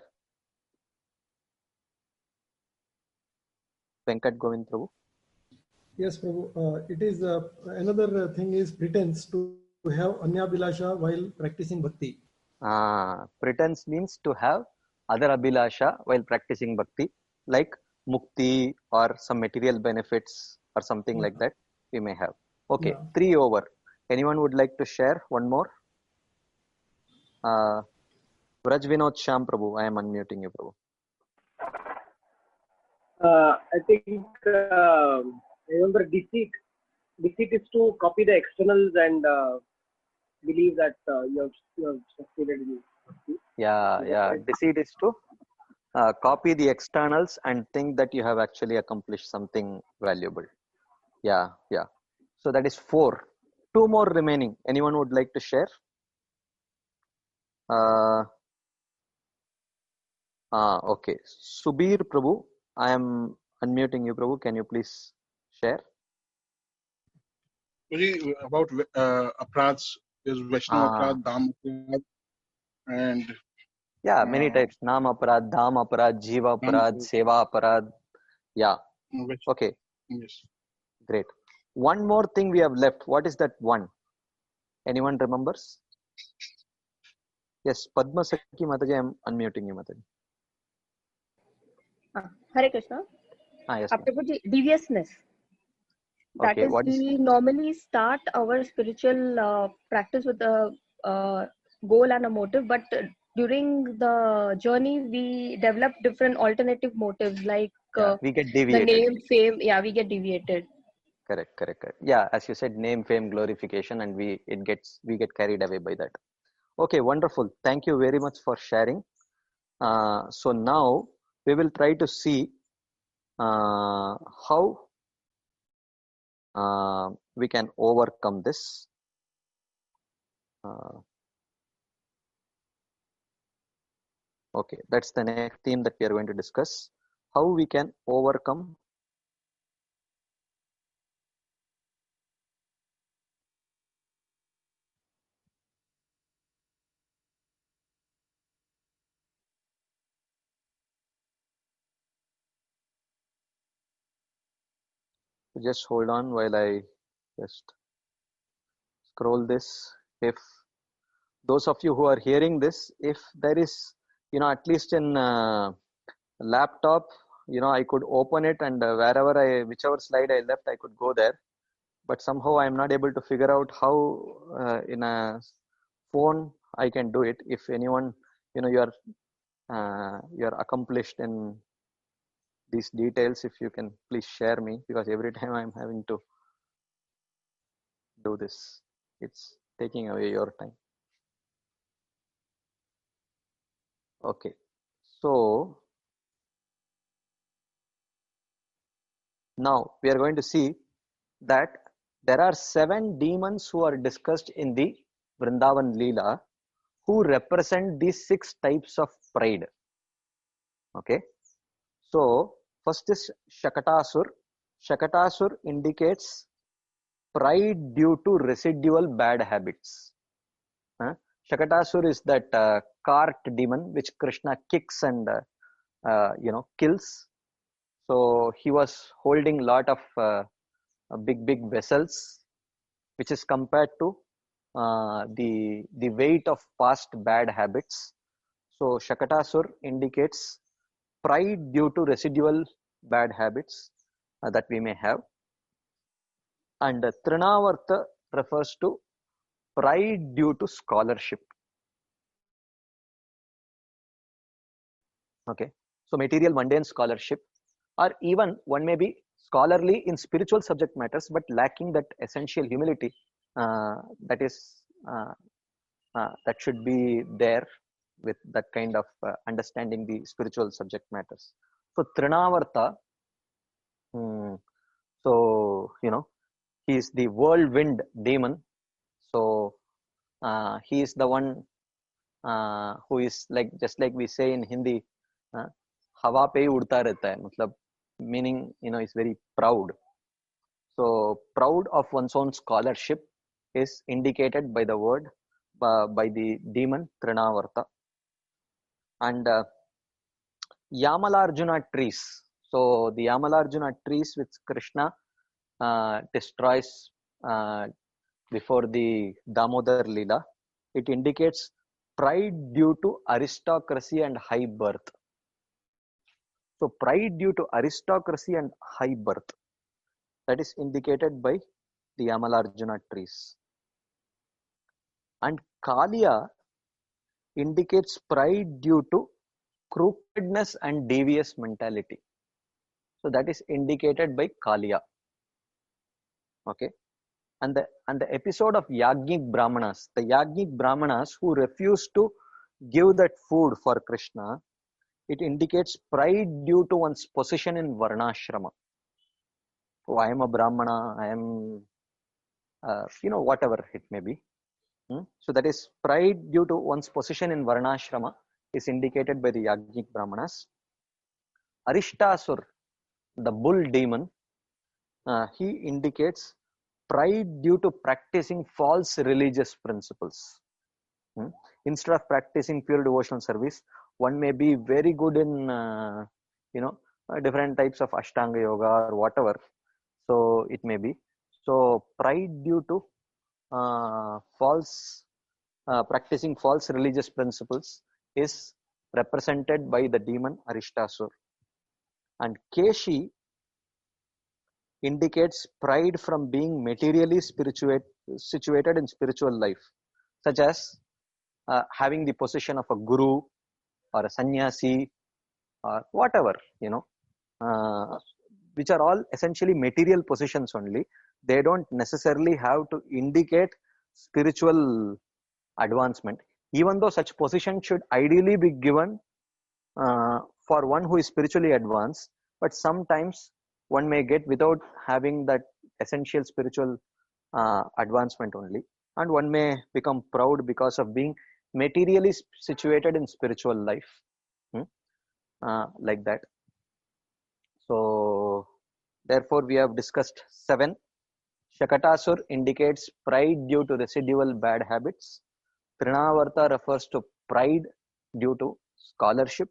Venkat Govind Prabhu. Yes, Prabhu. It is another thing is pretense to have anyabhilasha while practicing bhakti. Pretense means to have other abhilasha while practicing bhakti, like mukti or some material benefits or something like that we may have. Okay, 3 over. Anyone would like to share one more? Vraj Vinod Sham Prabhu, I am unmuting you, Prabhu. I think remember deceit. Deceit is to copy the externals and believe that you have succeeded in it. Yeah. Deceit is to copy the externals and think that you have actually accomplished something valuable. Yeah. So that is 4. 2 more remaining. Anyone would like to share? Okay. Subir Prabhu, I am unmuting you, Prabhu. Can you please share? About aparats, is Vaishnava aparad, Dham aparad, and many types. Nam aparad, Dham aparad, Jiva aparad, Seva aparad. Yeah. Okay. Yes. Great. One more thing we have left. What is that one? Anyone remembers? Yes, Padma Sakhi Mataji, I am unmuting you, Mataji. Hare Krishna. Yes, deviousness. That Okay, is, what is we normally start our spiritual practice with a goal and a motive, but during the journey, we develop different alternative motives like we get the deviated. name, fame. Yeah, we get deviated. Correct. Yeah, as you said, name, fame, glorification, and we get carried away by that. Okay, wonderful. Thank you very much for sharing. So now we will try to see how we can overcome this. Okay, that's the next theme that we are going to discuss. How we can overcome just hold on while I just scroll this. If those of you who are hearing this, if there is, at least in laptop, I could open it and whichever slide I left, I could go there. But somehow I'm not able to figure out how in a phone I can do it. If anyone, you're accomplished in these details, if you can please share me, because every time I'm having to do this, it's taking away your time. Okay, so now we are going to see that there are 7 demons who are discussed in the Vrindavan Leela, who represent these 6 types of pride. Okay, so first is Shakatasur. Shakatasur indicates pride due to residual bad habits. Shakatasur is that cart demon which Krishna kicks and kills. So he was holding lot of big vessels, which is compared to the weight of past bad habits. So Shakatasur indicates pride due to residual bad habits that we may have, and Trinavarta refers to pride due to scholarship. Okay, so material mundane scholarship, or even one may be scholarly in spiritual subject matters but lacking that essential humility that should be there with that kind of understanding the spiritual subject matters. So Trinavarta, so he is the whirlwind demon. So he is the one who is like, just like we say in Hindi, hawa pe udta rehta hai, matlab meaning is very proud. So proud of one's own scholarship is indicated by the word, by the demon Trinavarta. And Yamalarjuna trees. So the Yamalarjuna trees which Krishna destroys before the Damodar Leela, it indicates pride due to aristocracy and high birth. So pride due to aristocracy and high birth, that is indicated by the Yamalarjuna trees. And Kaliya indicates pride due to crookedness and devious mentality. So that is indicated by Kaliya. Okay, and the episode of Yajnik Brahmanas, the Yajnik Brahmanas who refused to give that food for Krishna, it indicates pride due to one's position in Varnashrama. Oh, I am a Brahmana, I am, whatever it may be. So that is pride due to one's position in Varnashrama is indicated by the Yajnik Brahmanas. Arishtasur, the bull demon, he indicates pride due to practicing false religious principles. Instead of practicing pure devotional service, one may be very good in different types of Ashtanga yoga or whatever. So it may be. So pride due to practicing false religious principles is represented by the demon Arishtasur. And Keshi indicates pride from being materially situated in spiritual life, such as having the position of a guru or a sannyasi or whatever, which are all essentially material positions only. They don't necessarily have to indicate spiritual advancement, even though such position should ideally be given for one who is spiritually advanced, but sometimes one may get without having that essential spiritual advancement only, and one may become proud because of being materially situated in spiritual life, like that. So therefore we have discussed 7. Shakatasur indicates pride due to residual bad habits. Trinavarta refers to pride due to scholarship.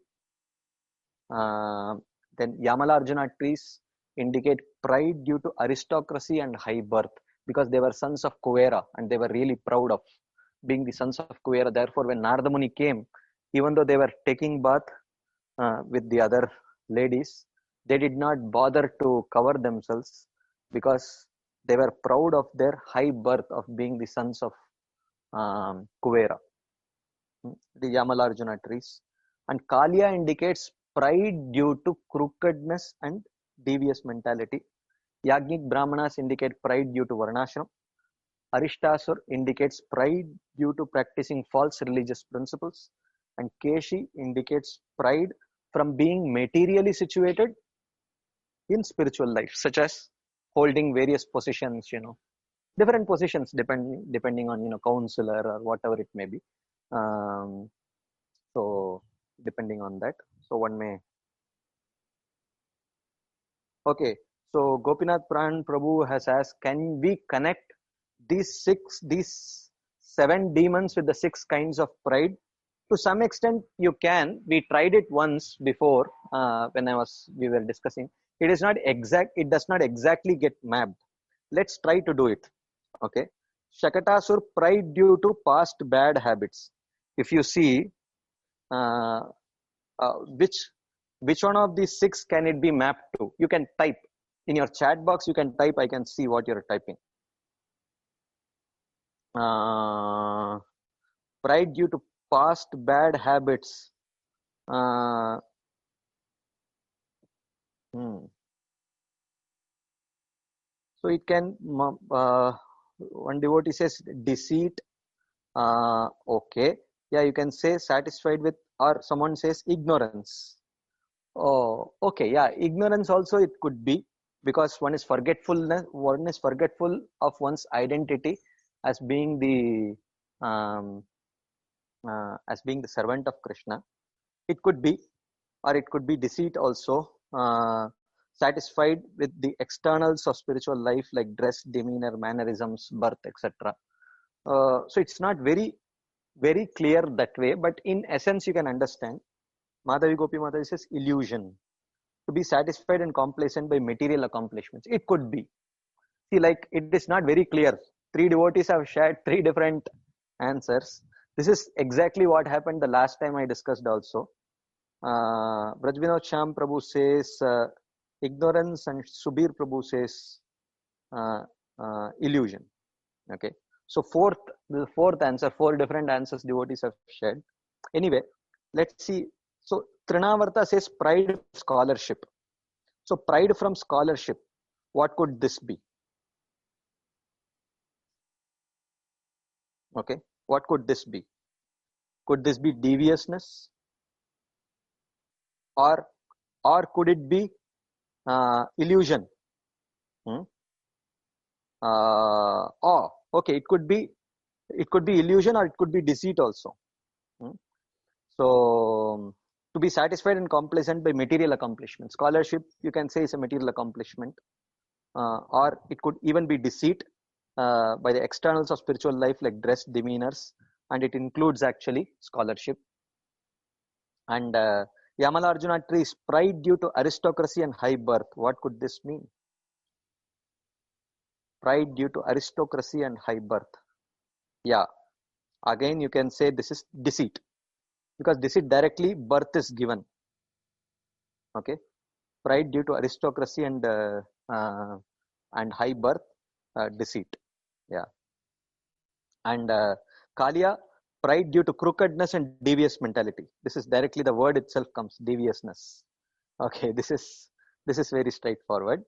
Then Yamalarjuna trees indicate pride due to aristocracy and high birth, because they were sons of Kuvera and they were really proud of being the sons of Kuvera. Therefore, when Narada Muni came, even though they were taking bath with the other ladies, they did not bother to cover themselves because they were proud of their high birth of being the sons of Kuvera, the Yamalarjuna trees. And Kalya indicates pride due to crookedness and devious mentality. Yagnik Brahmanas indicate pride due to Varnashram. Arishtasur indicates pride due to practicing false religious principles. And Keshi indicates pride from being materially situated in spiritual life, such as holding various positions, different positions depending on, counselor or whatever it may be. So depending on that, so one may. Okay, so Gopinath Pran Prabhu has asked, can we connect these 7 demons with the 6 kinds of pride? To some extent you can. We tried it once before when we were discussing. It does not exactly get mapped. Let's try to do it. Okay, Shakatasur, pride due to past bad habits. If you see which one of these 6 can it be mapped to, you can type in your chat box. You can type. I can see what you're typing. Pride due to past bad habits. So it can, one devotee says deceit. Okay, yeah, you can say satisfied with, or someone says ignorance. Oh, okay, yeah, ignorance also it could be, because one is forgetful of one's identity as being the servant of Krishna. It could be, or it could be deceit also. Satisfied with the externals of spiritual life, like dress, demeanor, mannerisms, birth, etc. So it's not very, very clear that way, but in essence you can understand. Madhavi Gopi Madhavi says illusion. To be satisfied and complacent by material accomplishments. It could be. See, like, it is not very clear. 3 devotees have shared 3 different answers. This is exactly what happened the last time I discussed also. Brajvinod Sham Prabhu says ignorance, and Subir Prabhu says illusion. Okay, so the fourth answer, 4 different answers devotees have shared. Anyway, let's see. So Trinavarta says pride of scholarship. So pride from scholarship, what could this be? Okay, what could this be? Could this be deviousness? Or could it be illusion? Okay, it could be illusion, or it could be deceit also. So to be satisfied and complacent by material accomplishment. Scholarship, you can say, is a material accomplishment, or it could even be deceit by the externals of spiritual life, like dress, demeanors, and it includes actually scholarship. And Yamalarjuna tree is pride due to aristocracy and high birth. What could this mean? Pride due to aristocracy and high birth. Yeah, again you can say this is deceit, because deceit directly birth is given. Okay, pride due to aristocracy and and high birth, deceit. Yeah. And Kalia, pride due to crookedness and devious mentality. This is directly the word itself comes, deviousness. Okay, this is very straightforward.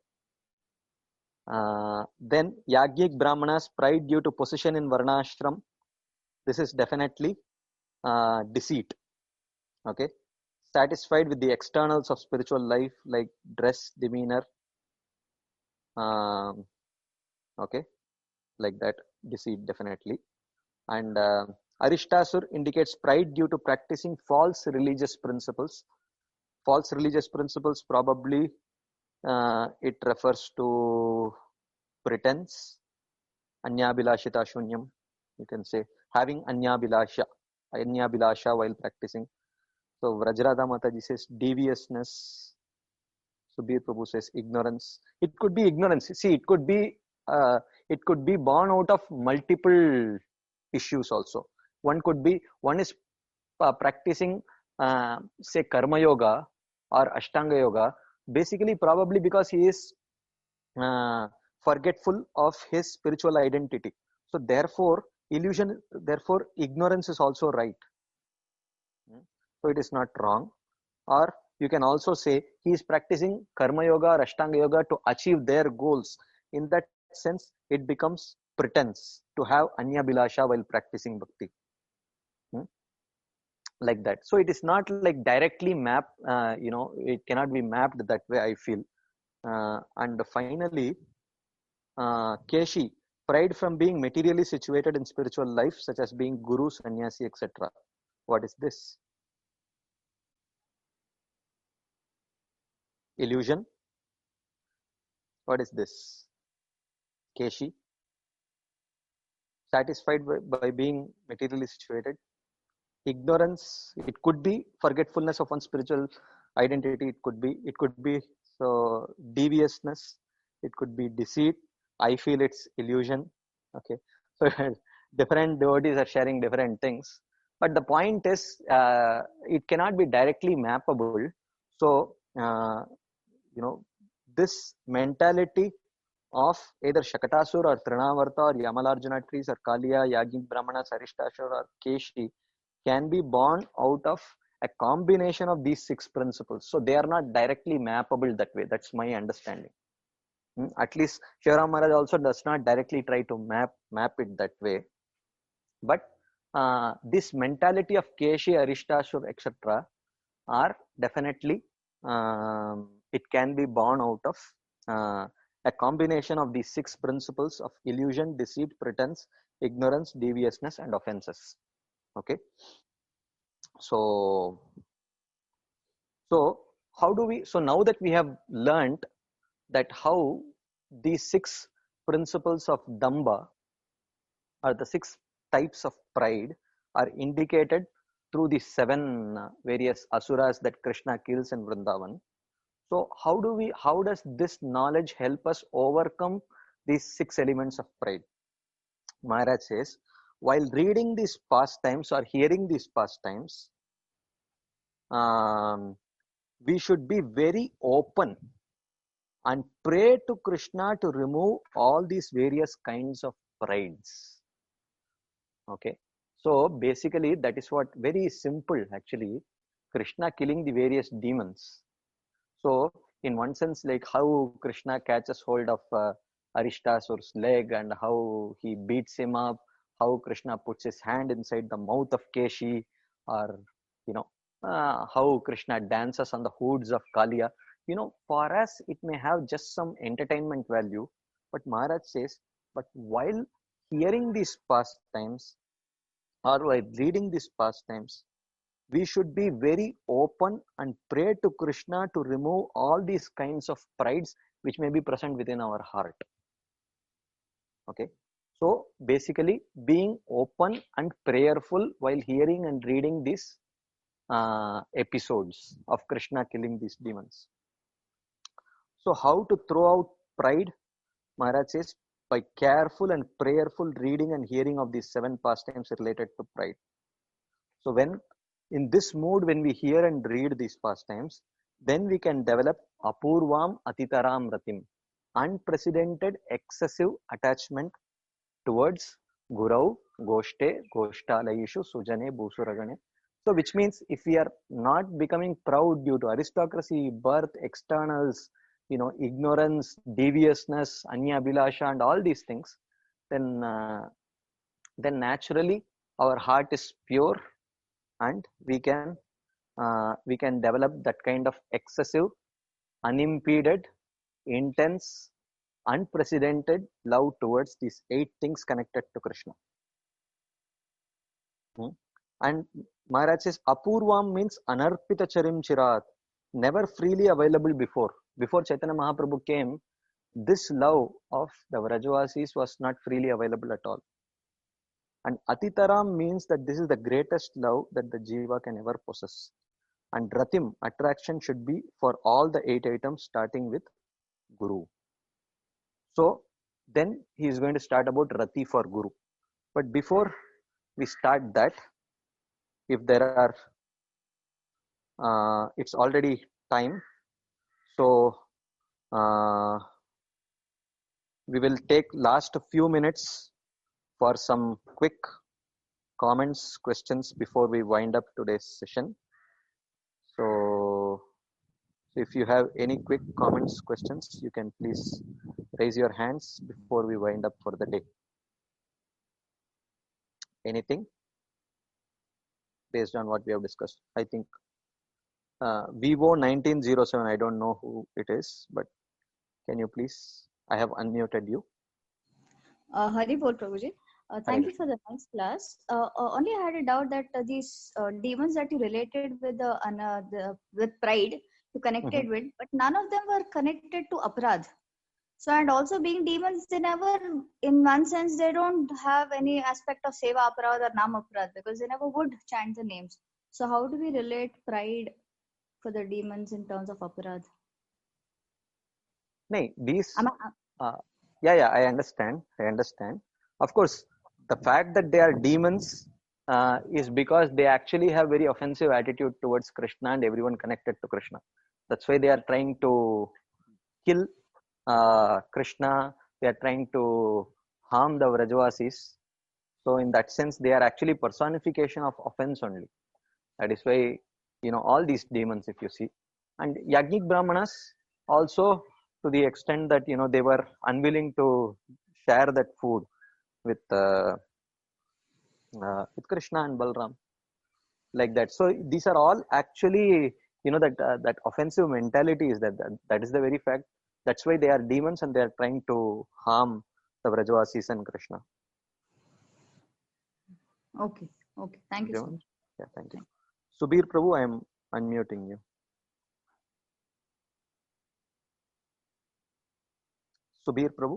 Then Yagnik Brahmanas, pride due to position in Varnashram. This is definitely deceit. Okay, satisfied with the externals of spiritual life like dress, demeanor. Okay, like that, deceit definitely. And Arishtasur indicates pride due to practicing false religious principles. False religious principles, probably it refers to pretense, Anyabhilashita Shunyam, you can say, having Anyabhilasha while practicing. So Vrajradha Mataji says deviousness. Subir Prabhu says ignorance. It could be ignorance. See, it could be born out of multiple issues also. One is practicing say Karma Yoga or Ashtanga Yoga, basically probably because he is forgetful of his spiritual identity. So therefore ignorance is also right. So it is not wrong. Or you can also say he is practicing Karma Yoga or Ashtanga Yoga to achieve their goals. In that sense, it becomes pretense to have Anyabhilasha while practicing bhakti. Like that. So it is not like directly mapped, it cannot be mapped that way, I feel. And finally, Keshi, pride from being materially situated in spiritual life, such as being guru, sannyasi, etc. What is this? Illusion. What is this? Keshi, satisfied by being materially situated. Ignorance, it could be forgetfulness of one's spiritual identity. It could be so deviousness. It could be deceit. I feel it's illusion. Okay, so different devotees are sharing different things, but the point is it cannot be directly mappable. So this mentality of either Shakatasur or Trinavarta or Yamalarjuna trees or Kaliya, Yagnik Brahmanas, Arishtasur or Keshi can be born out of a combination of these 6 principles. So they are not directly mappable that way. That's my understanding. At least Shivaram Maharaj also does not directly try to map it that way. But this mentality of Keshi, Arishtasur, etc. are definitely, it can be born out of a combination of these 6 principles of illusion, deceit, pretense, ignorance, deviousness, and offenses. Okay. So how do we, so now that we have learned that how these 6 principles of Damba or the 6 types of pride are indicated through the 7 various asuras that Krishna kills in Vrindavan. So how does this knowledge help us overcome these 6 elements of pride? Maharaj says, while reading these pastimes or hearing these pastimes, we should be very open and pray to Krishna to remove all these various kinds of prides. Okay, so basically that is what, very simple actually, Krishna killing the various demons. So in one sense, like how Krishna catches hold of Arishtasur's leg and how he beats him up, how Krishna puts his hand inside the mouth of Keshi, or how Krishna dances on the hoods of Kaliya. For us it may have just some entertainment value, but Maharaj says, but while hearing these pastimes or while reading these pastimes, we should be very open and pray to Krishna to remove all these kinds of prides which may be present within our heart. Okay, so basically being open and prayerful while hearing and reading these episodes of Krishna killing these demons. So how to throw out pride? Maharaj says, by careful and prayerful reading and hearing of these 7 pastimes related to pride. So when in this mood, when we hear and read these pastimes, then we can develop Apurvam Atitaram Ratim. unprecedented excessive attachment towards Gurau, Goshte, Goshtalayishu, Sujane, Busuragane. So which means if we are not becoming proud due to aristocracy, birth, externals, ignorance, deviousness, Anya-Abhilasha and all these things, then naturally our heart is pure and we can develop that kind of excessive, unimpeded, intense, unprecedented love towards these 8 things connected to Krishna. And Maharaj says Apurvam means Anarpita Charim Chirat, never freely available before. Before Chaitanya Mahaprabhu came, this love of the Vrajavasis was not freely available at all. And Atitaram means that this is the greatest love that the Jiva can ever possess. And Ratim, attraction, should be for all the 8 items starting with Guru. So then he is going to start about Rati for Guru. But before we start that, if there are, it's already time. So we will take last few minutes for some quick comments, questions before we wind up today's session. So if you have any quick comments, questions, you can please raise your hands before we wind up for the day. Anything based on what we have discussed? I think Vivo 1907, I don't know who it is, but can you please, I have unmuted you. Hari Bol Prabhuji. Thank you for the nice class. Only I had a doubt that these demons that you related with with pride, you connected with, but none of them were connected to Aparadh. So, and also being demons, they never, in one sense, they don't have any aspect of Seva Aparadh or Nam Aparadh because they never would chant the names. So, how do we relate pride for the demons in terms of Aparadh? No, these. Yeah, I understand. Of course, the fact that they are demons is because they actually have very offensive attitude towards Krishna and everyone connected to Krishna. That's why they are trying to kill Krishna. They are trying to harm the Vrajavasis. So in that sense, they are actually personification of offense only. That is why, all these demons, if you see. And Yajnik Brahmanas also, to the extent that, they were unwilling to share that food with Krishna and Balram, like that. So these are all actually, that offensive mentality is that is the very fact. That's why they are demons and they are trying to harm the Vrajavasis and Krishna. Okay. Thank you so much. Yeah, thank you. Subir Prabhu, I am unmuting you. Subir Prabhu.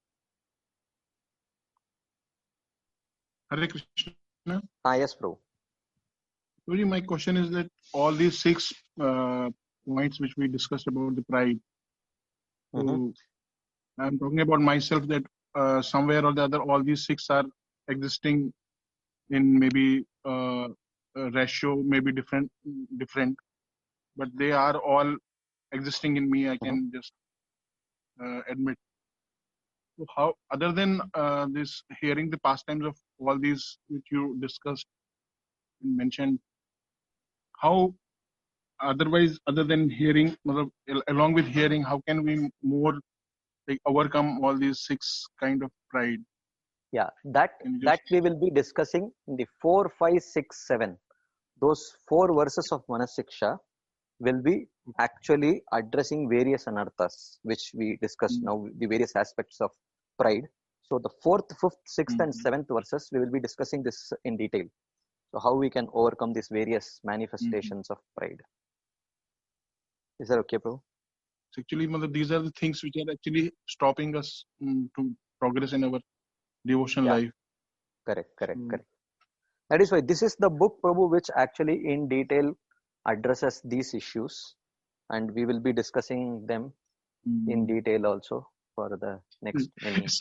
Hare Krishna. Yes, Prabhu. My question is that all these 6 points which we discussed about the pride. So I'm talking about myself that somewhere or the other, all these 6 are existing in maybe a ratio, maybe different, but they are all existing in me. I can just admit. So how, other than this, hearing the pastimes of all these which you discussed and mentioned, how otherwise, other than hearing, along with hearing, how can we more overcome all these 6 kind of pride? Yeah, that we will be discussing in the 4, 5, 6, 7. Those 4 verses of Manasiksha will be actually addressing various anarthas, which we discussed now, the various aspects of pride. So the 4th, 5th, 6th and 7th verses, we will be discussing this in detail. So how we can overcome these various manifestations of pride. Is that okay, Prabhu? Actually, these are the things which are actually stopping us to progress in our devotional life. Correct. That is why this is the book, Prabhu, which actually in detail addresses these issues, and we will be discussing them in detail also for the next many. It's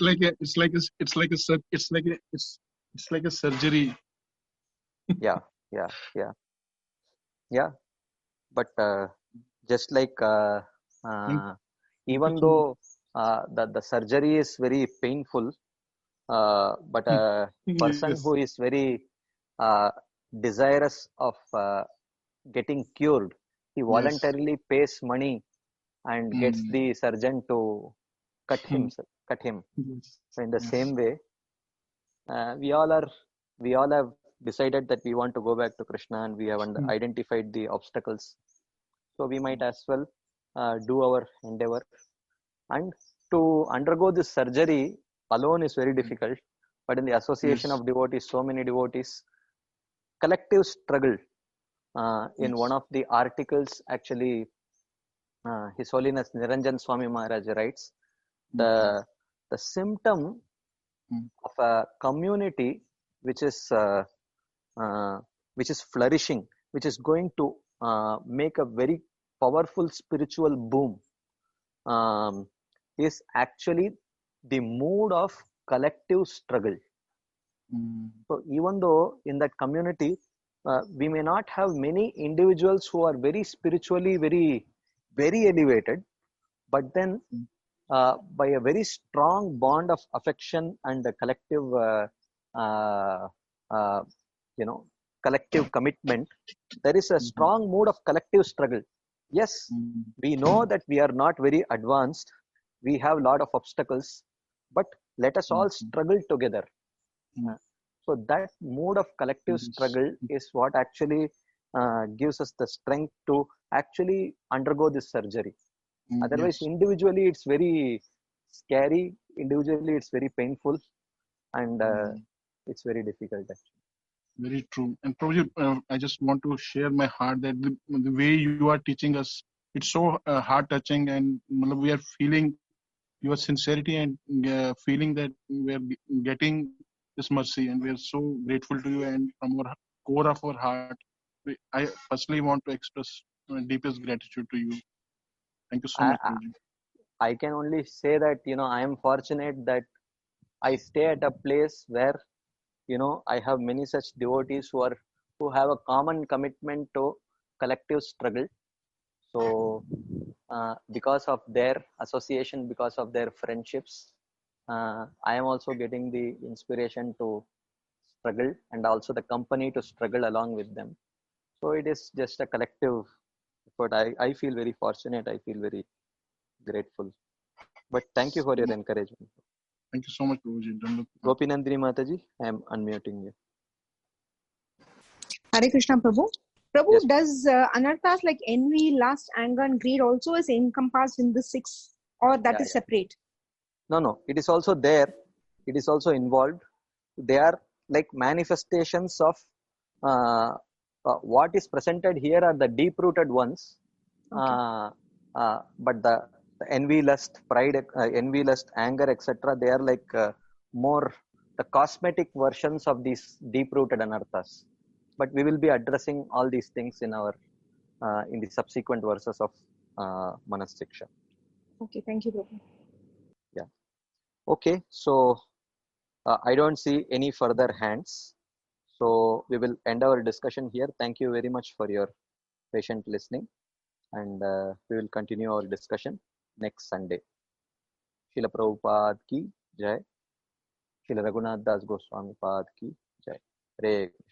like a surgery. Yeah. But just like even though the surgery is very painful, but a person Yes. who is very desirous of getting cured, he Yes. voluntarily pays money and gets Mm. the surgeon to cut him. Yes. So in the Yes. same way, we all have decided that we want to go back to Krishna, and we have identified the obstacles. So we might as well do our endeavor. And to undergo this surgery alone is very difficult, but in the association Yes. of devotees, so many devotees, collective struggle. In Yes. one of the articles, actually, His Holiness Niranjan Swami Maharaj writes, the symptom of a community which is flourishing, which is going to make a very powerful spiritual boom, is actually the mood of collective struggle. So even though in that community we may not have many individuals who are very spiritually very elevated, but then by a very strong bond of affection and a collective collective commitment, there is a strong mood of collective struggle. Yes, we know that we are not very advanced, we have a lot of obstacles, but let us all struggle together. So that mood of collective struggle is what actually gives us the strength to actually undergo this surgery. Otherwise, individually it's very scary, individually it's very painful, and it's very difficult actually. Very true. And probably I just want to share my heart that the way you are teaching us, it's so heart touching, and we are feeling your sincerity and feeling that we are getting this mercy, and we are so grateful to you. And from our core of our heart, I personally want to express my deepest gratitude to you. Thank you so much, Prabhuji. I can only say that I am fortunate that I stay at a place where I have many such devotees who have a common commitment to collective struggle. So because of their association, because of their friendships, I am also getting the inspiration to struggle, and also the company to struggle along with them. So it is just a collective effort. I feel very fortunate, I feel very grateful, but thank you for your encouragement. Thank you so much, Prabhuji. Gopinandini Mataji, I am unmuting you. Hare Krishna, Prabhu. Prabhu, Yes. does anarthas like envy, lust, anger, and greed also is encompassed in the 6, or that is separate? No, it is also there. It is also involved. They are like manifestations of what is presented here are the deep-rooted ones. Okay. But the envy, lust, pride, envy, lust, anger, etc., they are like more the cosmetic versions of these deep-rooted anarthas. But we will be addressing all these things in our in the subsequent verses of Manas Siksha. Okay, thank you, Prabhu. Yeah. Okay, so I don't see any further hands. So we will end our discussion here. Thank you very much for your patient listening, and we will continue our discussion next Sunday. Srila Prabhupada ki jai. Srila Raghunath Das Goswami Pad ki jai. Hare